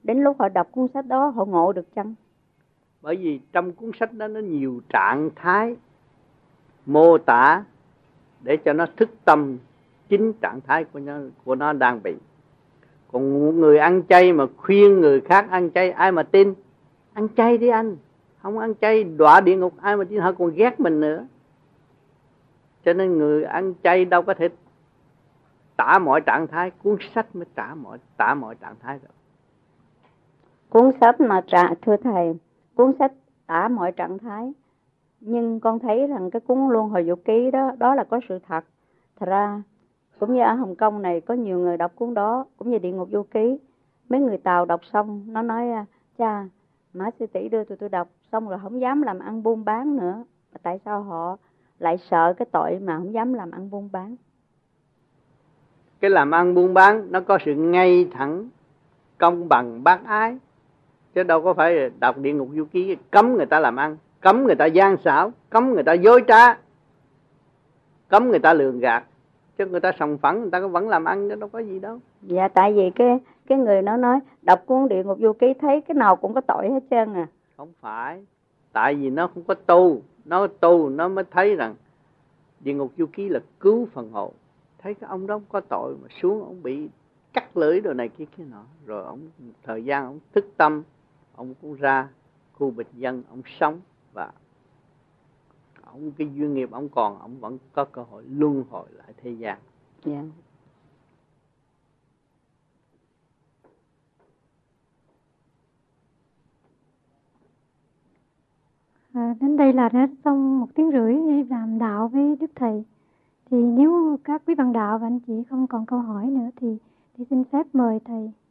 đến lúc họ đọc cuốn sách đó họ ngộ được chăng? Bởi vì trong cuốn sách đó nó nhiều trạng thái mô tả để cho nó thức tâm chính trạng thái của nó, của nó đang bị. Còn người ăn chay mà khuyên người khác ăn chay, ai mà tin? Ăn chay đi anh, không ăn chay đọa địa ngục, ai mà tin? Họ còn ghét mình nữa. Cho nên người ăn chay đâu có thể tả mọi trạng thái, cuốn sách mới tả mọi tả mọi trạng thái rồi. Cuốn sách mà trả, thưa thầy, cuốn sách tả mọi trạng thái, nhưng con thấy rằng cái cuốn Luân Hồi Vũ Ký đó, đó là có sự thật. Thật ra cũng như ở Hồng Kông này có nhiều người đọc cuốn đó, cũng như Địa Ngục Vô Ký. Mấy người Tàu đọc xong nó nói cha, Mã Sư Tỷ đưa tụi tôi đọc xong rồi không dám làm ăn buôn bán nữa. Tại sao họ lại sợ cái tội mà không dám làm ăn buôn bán? Cái làm ăn buôn bán nó có sự ngay thẳng, công bằng, bác ái, chứ đâu có phải đọc Địa Ngục Vô Ký cấm người ta làm ăn, cấm người ta gian xảo, cấm người ta dối trá, cấm người ta lường gạt. Chứ người ta sòng phẳng, người ta vẫn làm ăn, chứ đâu có gì đâu. Dạ, tại vì cái cái người nó nói đọc cuốn Địa Ngục Vô Ký thấy cái nào cũng có tội hết trơn à. Không phải, tại vì nó không có tu, nó tu nó mới thấy rằng Địa Ngục Vô Ký là cứu phần hồn. Thấy cái ông đó có tội mà xuống ông bị cắt lưỡi đồ này kia kia nọ, rồi ông thời gian ông thức tâm, ông cũng ra khu bình dân, ông sống và ông cái duyên nghiệp ông còn, ông vẫn có cơ hội luân hồi lại thế gian. Yeah. À, đến đây là đã xong một tiếng rưỡi làm đạo với Đức Thầy. Thì nếu các quý bạn đạo và anh chị không còn câu hỏi nữa thì, thì xin phép mời Thầy